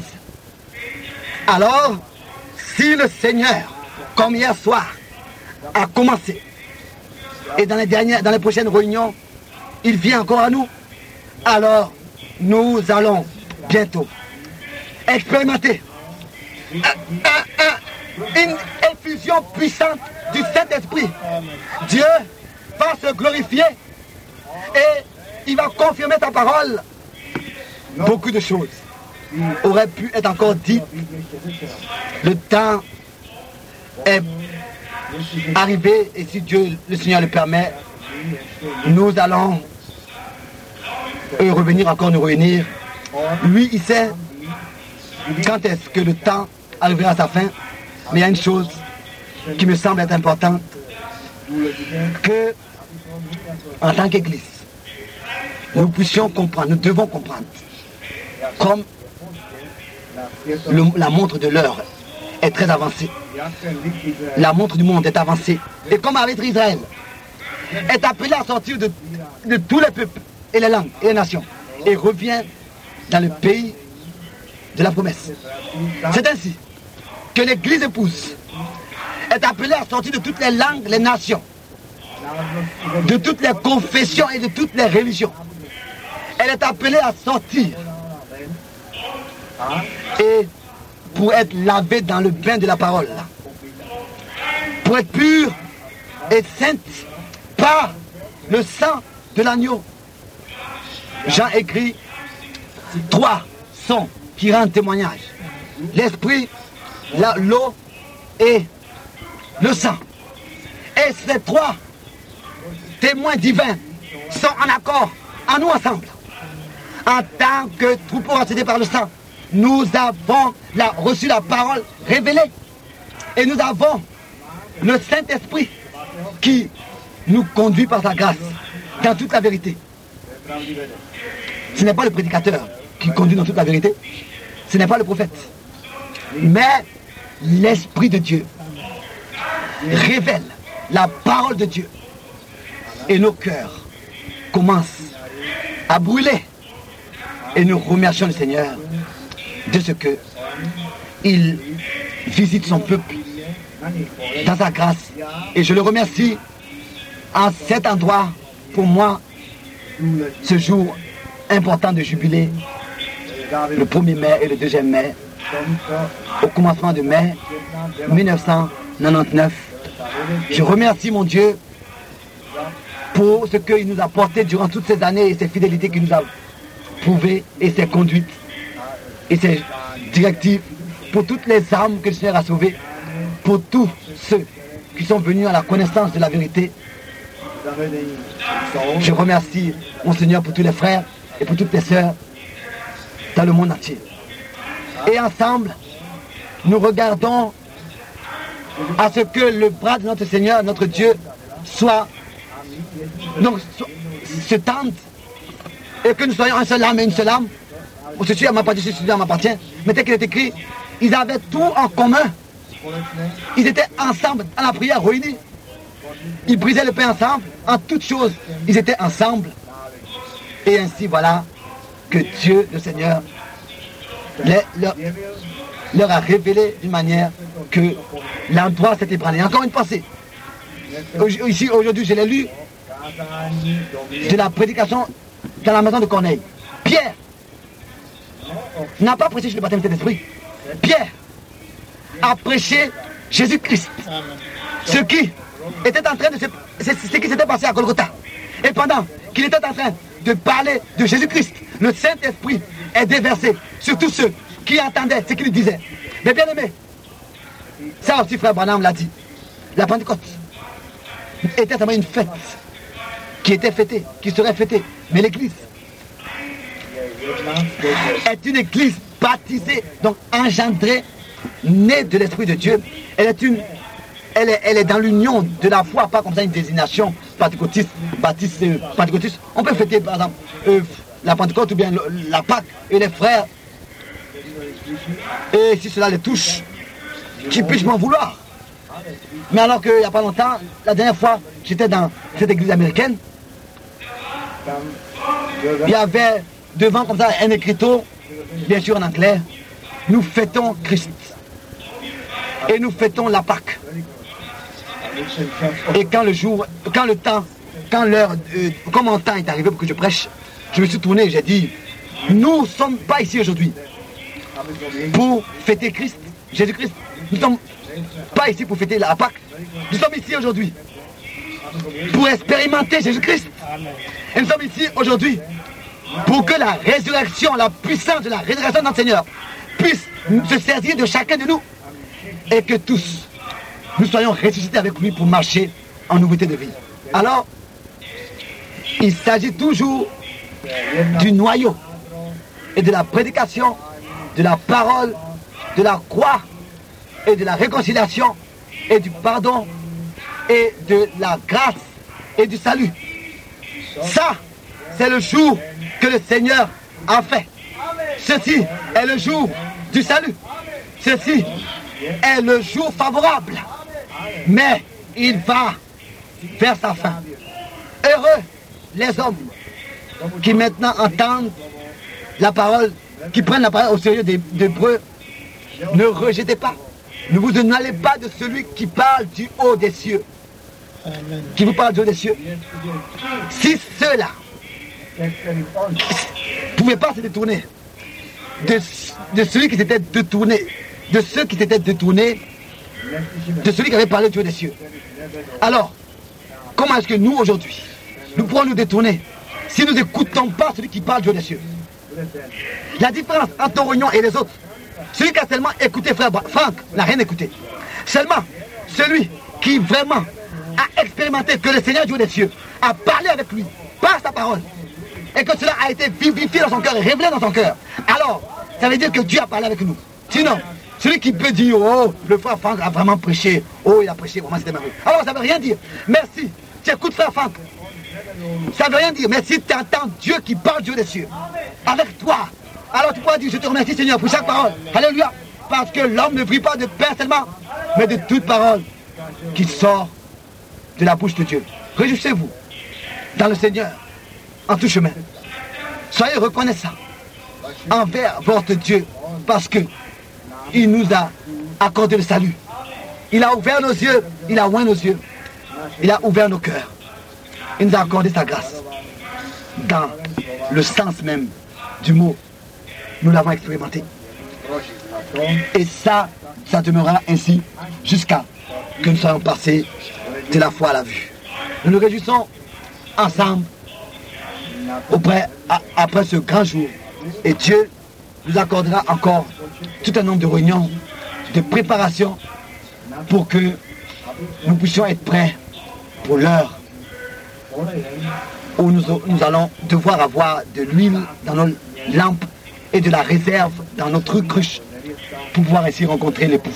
Alors, si le Seigneur, comme hier soir, a commencé, et dans les dernières, dans les prochaines réunions, il vient encore à nous, alors nous allons bientôt expérimenter un, un, un, une effusion puissante du Saint-Esprit. Dieu va se glorifier et il va confirmer sa parole. Beaucoup de choses auraient pu être encore dites. Le temps est arrivé et si Dieu, le Seigneur le permet, nous allons revenir encore nous réunir. Lui, il sait quand est-ce que le temps arrivera à sa fin. Mais il y a une chose qui me semble être importante, que en tant qu'Église, nous puissions comprendre, nous devons comprendre, comme le, la montre de l'heure est très avancée, la montre du monde est avancée, et comme avec Israël, est appelé à sortir de, de tous les peuples et les langues et les nations, et revient dans le pays de la promesse. C'est ainsi que l'Église épouse est appelée à sortir de toutes les langues, les nations, de toutes les confessions et de toutes les religions. Elle est appelée à sortir et pour être lavée dans le bain de la parole, pour être pure et sainte par le sang de l'agneau. Jean écrit trois sons qui rendent témoignage: l'esprit, l'eau et le sang. Et ces trois témoins divins sont en accord en nous ensemble. En tant que troupeau racheté par le sang, nous avons la, reçu la parole révélée. Et nous avons le Saint-Esprit qui nous conduit par sa grâce dans toute la vérité. Ce n'est pas le prédicateur qui conduit dans toute la vérité. Ce n'est pas le prophète. Mais l'Esprit de Dieu révèle la parole de Dieu. Et nos cœurs commencent à brûler. Et nous remercions le Seigneur de ce que il visite son peuple dans sa grâce. Et je le remercie en cet endroit, pour moi, ce jour important de jubilé, le premier mai et le deuxième mai, au commencement de mai mille neuf cent quatre-vingt-dix-neuf. Je remercie mon Dieu pour ce qu'il nous a porté durant toutes ces années et ses fidélités qu'il nous a prouvées et ses conduites et ses directives, pour toutes les âmes que le Seigneur a sauvées, pour tous ceux qui sont venus à la connaissance de la vérité. Je remercie mon Seigneur pour tous les frères et pour toutes les sœurs dans le monde entier. Et ensemble, nous regardons à ce que le bras de notre Seigneur, notre Dieu, soit, donc, soit se tende et que nous soyons un seul âme et une seule âme. Ceci m'appartient, ceci m'appartient. Mais tel qu'il est écrit, ils avaient tout en commun. Ils étaient ensemble à la prière réunis. Ils brisaient le pain ensemble. En toutes choses, ils étaient ensemble. Et ainsi, voilà que Dieu, le Seigneur, les, leur, leur a révélé d'une manière que l'endroit s'est ébranlé. Encore une pensée. Ici, aujourd'hui, je l'ai lu de la prédication dans la maison de Corneille. Pierre n'a pas prêché sur le baptême de l'Esprit. Pierre a prêché Jésus-Christ. Ce qui était en train de se... C'est ce qui s'était passé à Golgotha. Et pendant qu'il était en train de parler de Jésus-Christ, le Saint-Esprit est déversé sur tous ceux qui entendaient ce qu'il disait. Mais bien aimé, ça aussi frère Branham l'a dit, la Pentecôte était seulement une fête qui était fêtée, qui serait fêtée. Mais l'église est une église baptisée, donc engendrée, née de l'Esprit de Dieu. Elle est une, elle est, elle est dans l'union de la foi, pas comme ça une désignation pentecôtiste, baptiste, euh, pentecôtiste. On peut fêter par exemple euh, la Pentecôte ou bien le, la Pâque et les frères. Et si cela les touche, qu'ils puissent m'en vouloir. Mais alors qu'il n'y a pas longtemps, la dernière fois, j'étais dans cette église américaine, il y avait devant comme ça un écriteau, bien sûr en anglais, nous fêtons Christ. Et nous fêtons la Pâque. Et quand le jour, quand le temps, quand l'heure, euh, quand mon temps est arrivé pour que je prêche, je me suis tourné et j'ai dit, nous ne sommes pas ici aujourd'hui pour fêter Christ, Jésus-Christ. Nous ne sommes pas ici pour fêter la Pâque. Nous sommes ici aujourd'hui pour expérimenter Jésus-Christ. Et nous sommes ici aujourd'hui pour que la résurrection, la puissance de la résurrection de notre Seigneur puisse se saisir de chacun de nous et que tous nous soyons ressuscités avec lui pour marcher en nouveauté de vie. Alors, il s'agit toujours du noyau et de la prédication, de la parole, de la croix et de la réconciliation et du pardon et de la grâce et du salut. Ça, c'est le jour que le Seigneur a fait. Ceci est le jour du salut. Ceci est le jour favorable. Mais il va vers sa fin. Heureux les hommes qui maintenant entendent la parole, qui prennent la parole au sérieux des Hébreux. Ne rejetez pas. Ne vous n'allez pas de celui qui parle du haut des cieux. Amen. Qui vous parle du haut des cieux. Si ceux-là ne pouvaient pas se détourner de, de celui qui s'était détourné, de ceux qui s'étaient détournés, de celui qui avait parlé du haut des cieux. Alors, comment est-ce que nous aujourd'hui, nous pourrons nous détourner si nous n'écoutons pas celui qui parle du haut des cieux? La différence entre Orignon et les autres, celui qui a seulement écouté frère Franck n'a rien écouté. Seulement celui qui vraiment a expérimenté que le Seigneur du haut des cieux a parlé avec lui par sa parole et que cela a été vivifié dans son cœur et révélé dans son cœur. Alors, ça veut dire que Dieu a parlé avec nous. Sinon, celui qui peut dire, oh, le frère Franck a vraiment prêché, oh, il a prêché, vraiment c'était merveilleux. Alors, ça ne veut rien dire. Merci, tu écoutes frère Franck. Ça ne veut rien dire, mais si tu entends Dieu qui parle du haut des cieux avec toi, alors tu pourras dire, je te remercie Seigneur pour chaque parole. Alléluia. Parce que l'homme ne vit pas de pain seulement, mais de toute parole qui sort de la bouche de Dieu. Réjouissez-vous dans le Seigneur en tout chemin. Soyez reconnaissants envers votre Dieu parce que il nous a accordé le salut. Il a ouvert nos yeux, il a oint nos yeux, il a ouvert nos cœurs. Il nous a accordé sa grâce dans le sens même du mot. Nous l'avons expérimenté. Et ça, ça demeurera ainsi jusqu'à que nous soyons passés de la foi à la vue. Nous nous réjouissons ensemble auprès, à, après ce grand jour. Et Dieu nous accordera encore tout un nombre de réunions, de préparation pour que nous puissions être prêts pour l'heure où nous, nous allons devoir avoir de l'huile dans nos lampes et de la réserve dans notre cruche pour pouvoir ainsi rencontrer l'époux.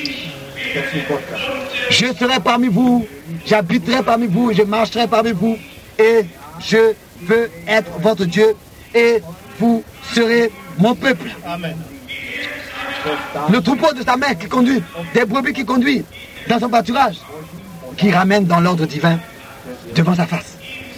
Je serai parmi vous, j'habiterai parmi vous, je marcherai parmi vous et je veux être votre Dieu et vous serez mon peuple. Amen. Le troupeau de sa main qui conduit, des brebis qui conduit dans son pâturage, qui ramène dans l'ordre divin devant sa face.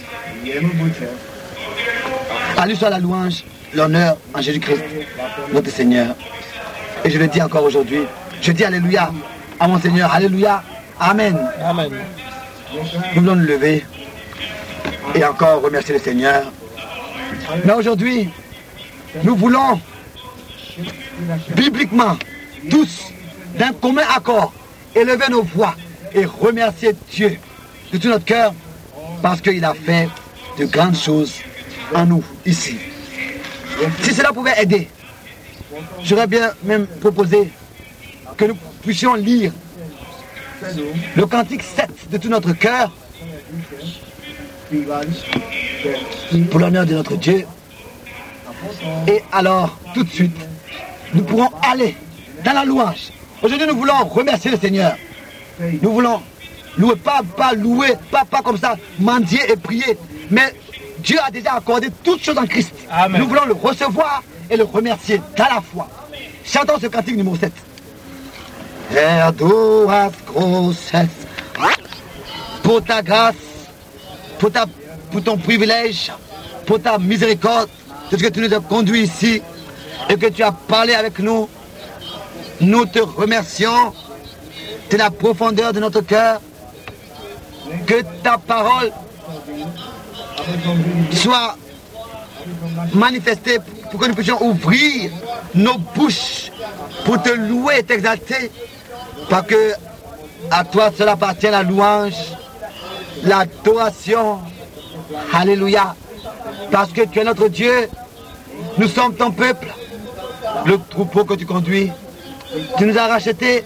À lui soit la louange, l'honneur en Jésus-Christ, notre Seigneur. Et je le dis encore aujourd'hui, je dis Alléluia à mon Seigneur, Alléluia, Amen. Amen. nous voulons nous lever et encore remercier le Seigneur. Mais aujourd'hui, nous voulons bibliquement, tous, d'un commun accord, élever nos voix et remercier Dieu de tout notre cœur parce qu'il a fait de grandes choses en nous, ici. Si cela pouvait aider, j'aurais bien même proposé que nous puissions lire le cantique sept de tout notre cœur pour l'honneur de notre Dieu. Et alors, tout de suite, nous pourrons aller dans la louange. Aujourd'hui, nous voulons remercier le Seigneur. Nous voulons louer, pas, pas louer, pas, pas comme ça, mendier et prier. Mais Dieu a déjà accordé toutes choses en Christ. Amen. Nous voulons le recevoir et le remercier dans la foi. Chantons ce cantique numéro sept. Perdoas grossesse pour ta grâce, pour, ta, pour ton privilège, pour ta miséricorde, de ce que tu nous as conduits ici et que tu as parlé avec nous. Nous te remercions de la profondeur de notre cœur. Que ta parole soit manifestée pour que nous puissions ouvrir nos bouches pour te louer et t'exalter. Parce que à toi seul appartient la louange, l'adoration. Alléluia. Parce que tu es notre Dieu. Nous sommes ton peuple, le troupeau que tu conduis. Tu nous as rachetés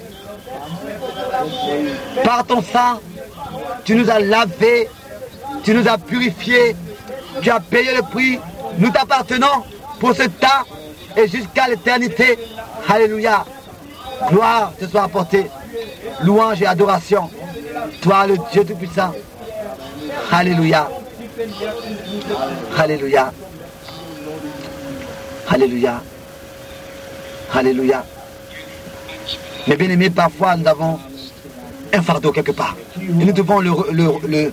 par ton sang. Tu nous as lavés. Tu nous as purifiés. Tu as payé le prix. Nous t'appartenons pour ce temps et jusqu'à l'éternité. Alléluia. Gloire te soit apportée. Louange et adoration. Toi, le Dieu Tout-Puissant. Alléluia. Alléluia. Alléluia. Alléluia. Mais bien aimés, parfois nous avons un fardeau quelque part. Et nous devons le, le, le,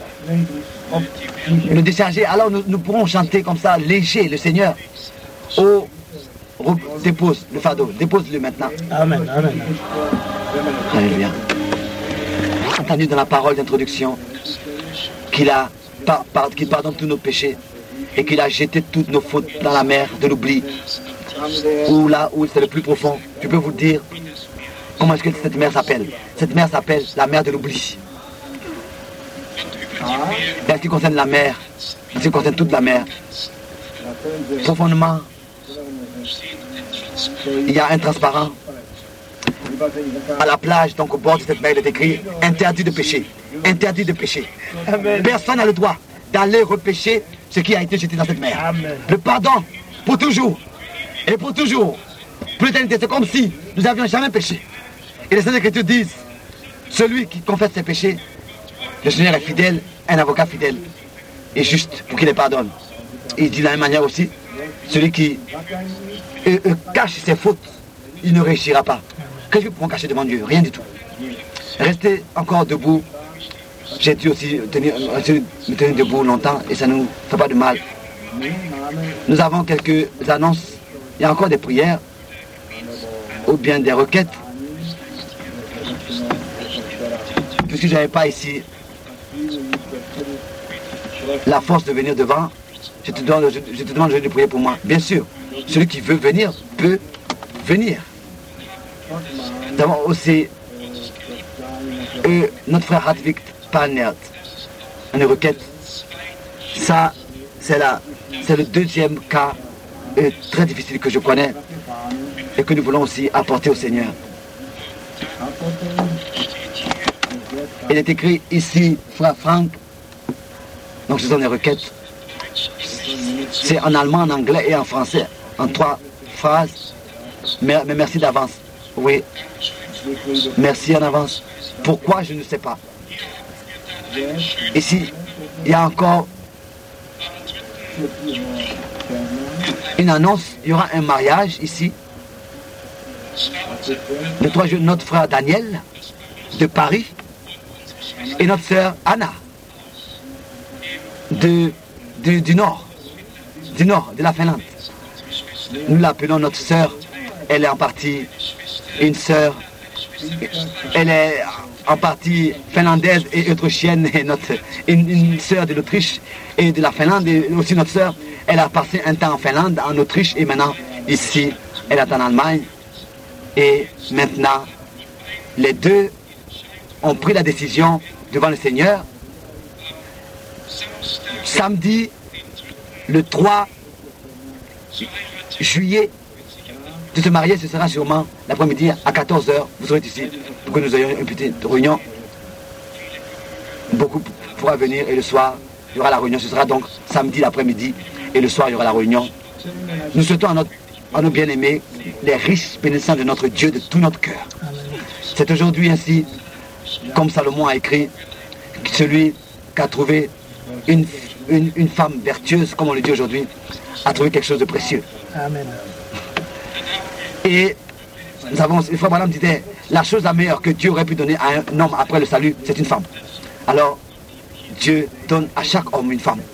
le décharger. Alors nous, nous pourrons chanter comme ça, léger le Seigneur. Oh, dépose le fardeau, dépose-le maintenant. Amen, amen. Alléluia. Entendu dans la parole d'introduction qu'il a par, par, qu'il pardonne tous nos péchés et qu'il a jeté toutes nos fautes dans la mer de l'oubli. Ou là où c'est le plus profond. Je peux vous dire comment est-ce que cette mer s'appelle. Cette mer s'appelle la mer de l'oubli. Et en ce qui concerne la mer, en ce qui concerne toute la mer, profondément, il y a un transparent. À la plage, donc au bord de cette mer, il est écrit interdit de pécher. Interdit de pécher. Amen. Personne n'a le droit d'aller repêcher ce qui a été jeté dans cette mer. Amen. Le pardon pour toujours. Et pour toujours. Pour l'éternité, c'est comme si nous n'avions jamais péché. Et les Saintes Écritures disent, celui qui confesse ses péchés, le Seigneur est fidèle, un avocat fidèle et juste pour qu'il les pardonne. Et il dit de la même manière aussi, celui qui euh, euh, cache ses fautes, il ne réussira pas. Qu'est-ce que nous pouvons cacher devant Dieu? Rien du tout. Restez encore debout. J'ai dû aussi tenir, me tenir debout longtemps et ça ne nous fait pas de mal. Nous avons quelques annonces. Il y a encore des prières ou bien des requêtes. Puisque je n'avais pas ici la force de venir devant, je te, donne, je, je te demande de prier pour moi. Bien sûr, celui qui veut venir peut venir. Nous avons aussi euh, notre frère Hartwig Palnert, une requête. Ça, c'est la, c'est le deuxième cas euh, très difficile que je connais et que nous voulons aussi apporter au Seigneur. Il est écrit ici, frère Franck, donc ce sont des requêtes. C'est en allemand, en anglais et en français, en trois phrases. Mais, mais merci d'avance. Oui, merci en avance. Pourquoi, je ne sais pas. Ici, il y a encore une annonce. Il y aura un mariage ici. De trois jeunes, notre frère Daniel de Paris et notre sœur Anna de, de, du nord, du nord de la Finlande. Nous l'appelons notre sœur. Elle est en partie une sœur. Elle est en partie finlandaise et autrichienne, et notre, une, une sœur de l'Autriche et de la Finlande, et aussi notre sœur, elle a passé un temps en Finlande, en Autriche, et maintenant, ici, elle est en Allemagne. Et maintenant, les deux ont pris la décision devant le Seigneur. Samedi, le trois juillet, de se marier, ce sera sûrement l'après-midi à quatorze heures. Vous serez ici pour que nous ayons une petite réunion. Beaucoup pourra venir et le soir, il y aura la réunion. Ce sera donc samedi l'après-midi et le soir, il y aura la réunion. Nous souhaitons à, notre, à nos bien-aimés les riches bénédictions de notre Dieu de tout notre cœur. C'est aujourd'hui ainsi, comme Salomon a écrit, celui qui a trouvé une, une, une femme vertueuse, comme on le dit aujourd'hui, a trouvé quelque chose de précieux. Amen. Et nous avons, le frère Branham disait, la chose la meilleure que Dieu aurait pu donner à un homme après le salut, c'est une femme. Alors, Dieu donne à chaque homme une femme.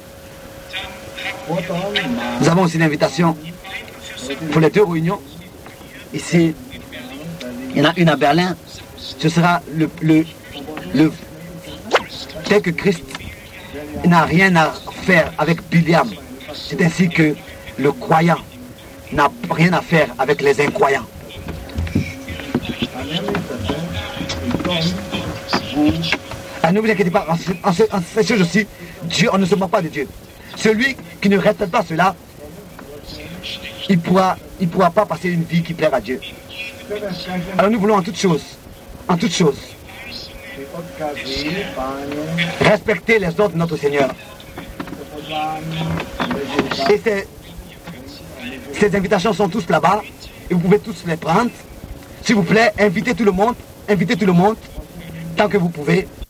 Nous avons aussi une invitation pour les deux réunions. Ici, il y en a une à Berlin. Ce sera le... le, le tel que Christ n'a rien à faire avec Biliam. C'est ainsi que le croyant n'a rien à faire avec les incroyants. Ah, ne vous inquiétez pas, en, en, en ces choses aussi, Dieu, on ne se moque pas de Dieu. Celui qui ne respecte pas cela, il ne pourra, il pourra pas passer une vie qui plaire à Dieu. Alors nous voulons en toutes choses, en toutes choses, respecter les ordres de notre Seigneur. Et ces, ces invitations sont tous là-bas, et vous pouvez tous les prendre. S'il vous plaît, invitez tout le monde, invitez tout le monde, tant que vous pouvez.